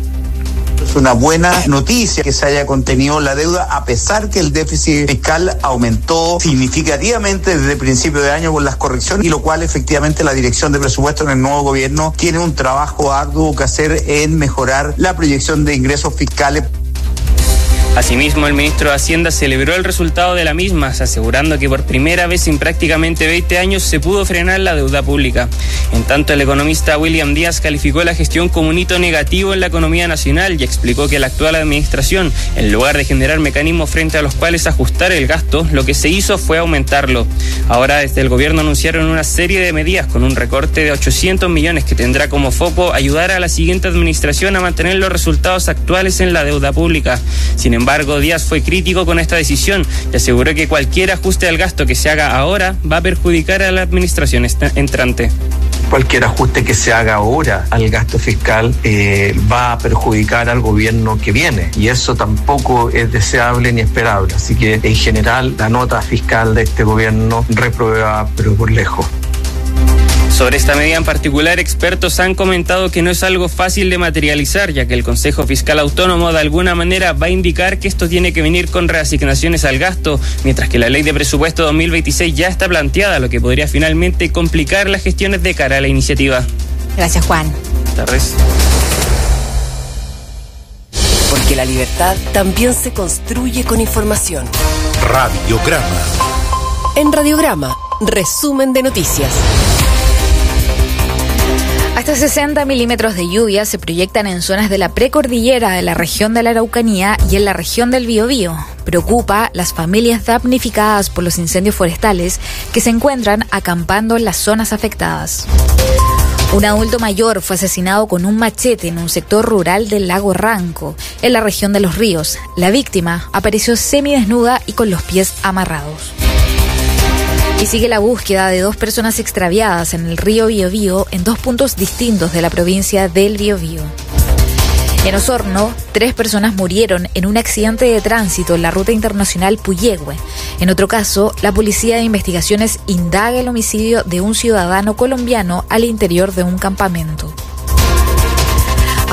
Es una buena noticia que se haya contenido la deuda a pesar que el déficit fiscal aumentó significativamente desde el principio de año con las correcciones, y lo cual efectivamente la dirección de presupuesto en el nuevo gobierno tiene un trabajo arduo que hacer en mejorar la proyección de ingresos fiscales. Asimismo, el ministro de Hacienda celebró el resultado de la misma, asegurando que por primera vez en prácticamente 20 años se pudo frenar la deuda pública. En tanto, el economista William Díaz calificó la gestión como un hito negativo en la economía nacional y explicó que la actual administración, en lugar de generar mecanismos frente a los cuales ajustar el gasto, lo que se hizo fue aumentarlo. Ahora, desde el gobierno anunciaron una serie de medidas con un recorte de 800 millones que tendrá como foco ayudar a la siguiente administración a mantener los resultados actuales en la deuda pública. Sin embargo, Díaz fue crítico con esta decisión y aseguró que cualquier ajuste al gasto que se haga ahora va a perjudicar a la administración entrante. Cualquier ajuste que se haga ahora al gasto fiscal va a perjudicar al gobierno que viene, y eso tampoco es deseable ni esperable. Así que en general la nota fiscal de este gobierno reprueba, pero por lejos. Sobre esta medida en particular, expertos han comentado que no es algo fácil de materializar, ya que el Consejo Fiscal Autónomo de alguna manera va a indicar que esto tiene que venir con reasignaciones al gasto, mientras que la ley de presupuesto 2026 ya está planteada, lo que podría finalmente complicar las gestiones de cara a la iniciativa. Gracias, Juan. Buenas tardes. Porque la libertad también se construye con información. Radiograma. En Radiograma, resumen de noticias. Hasta 60 milímetros de lluvia se proyectan en zonas de la precordillera de la región de la Araucanía y en la región del Biobío. Preocupa las familias damnificadas por los incendios forestales que se encuentran acampando en las zonas afectadas. Un adulto mayor fue asesinado con un machete en un sector rural del lago Ranco, en la región de Los Ríos. La víctima apareció semidesnuda y con los pies amarrados. Y sigue la búsqueda de 2 personas extraviadas en el río Biobío en 2 puntos distintos de la provincia del Biobío. En Osorno, 3 personas murieron en un accidente de tránsito en la ruta internacional Puyehue. En otro caso, la Policía de Investigaciones indaga el homicidio de un ciudadano colombiano al interior de un campamento.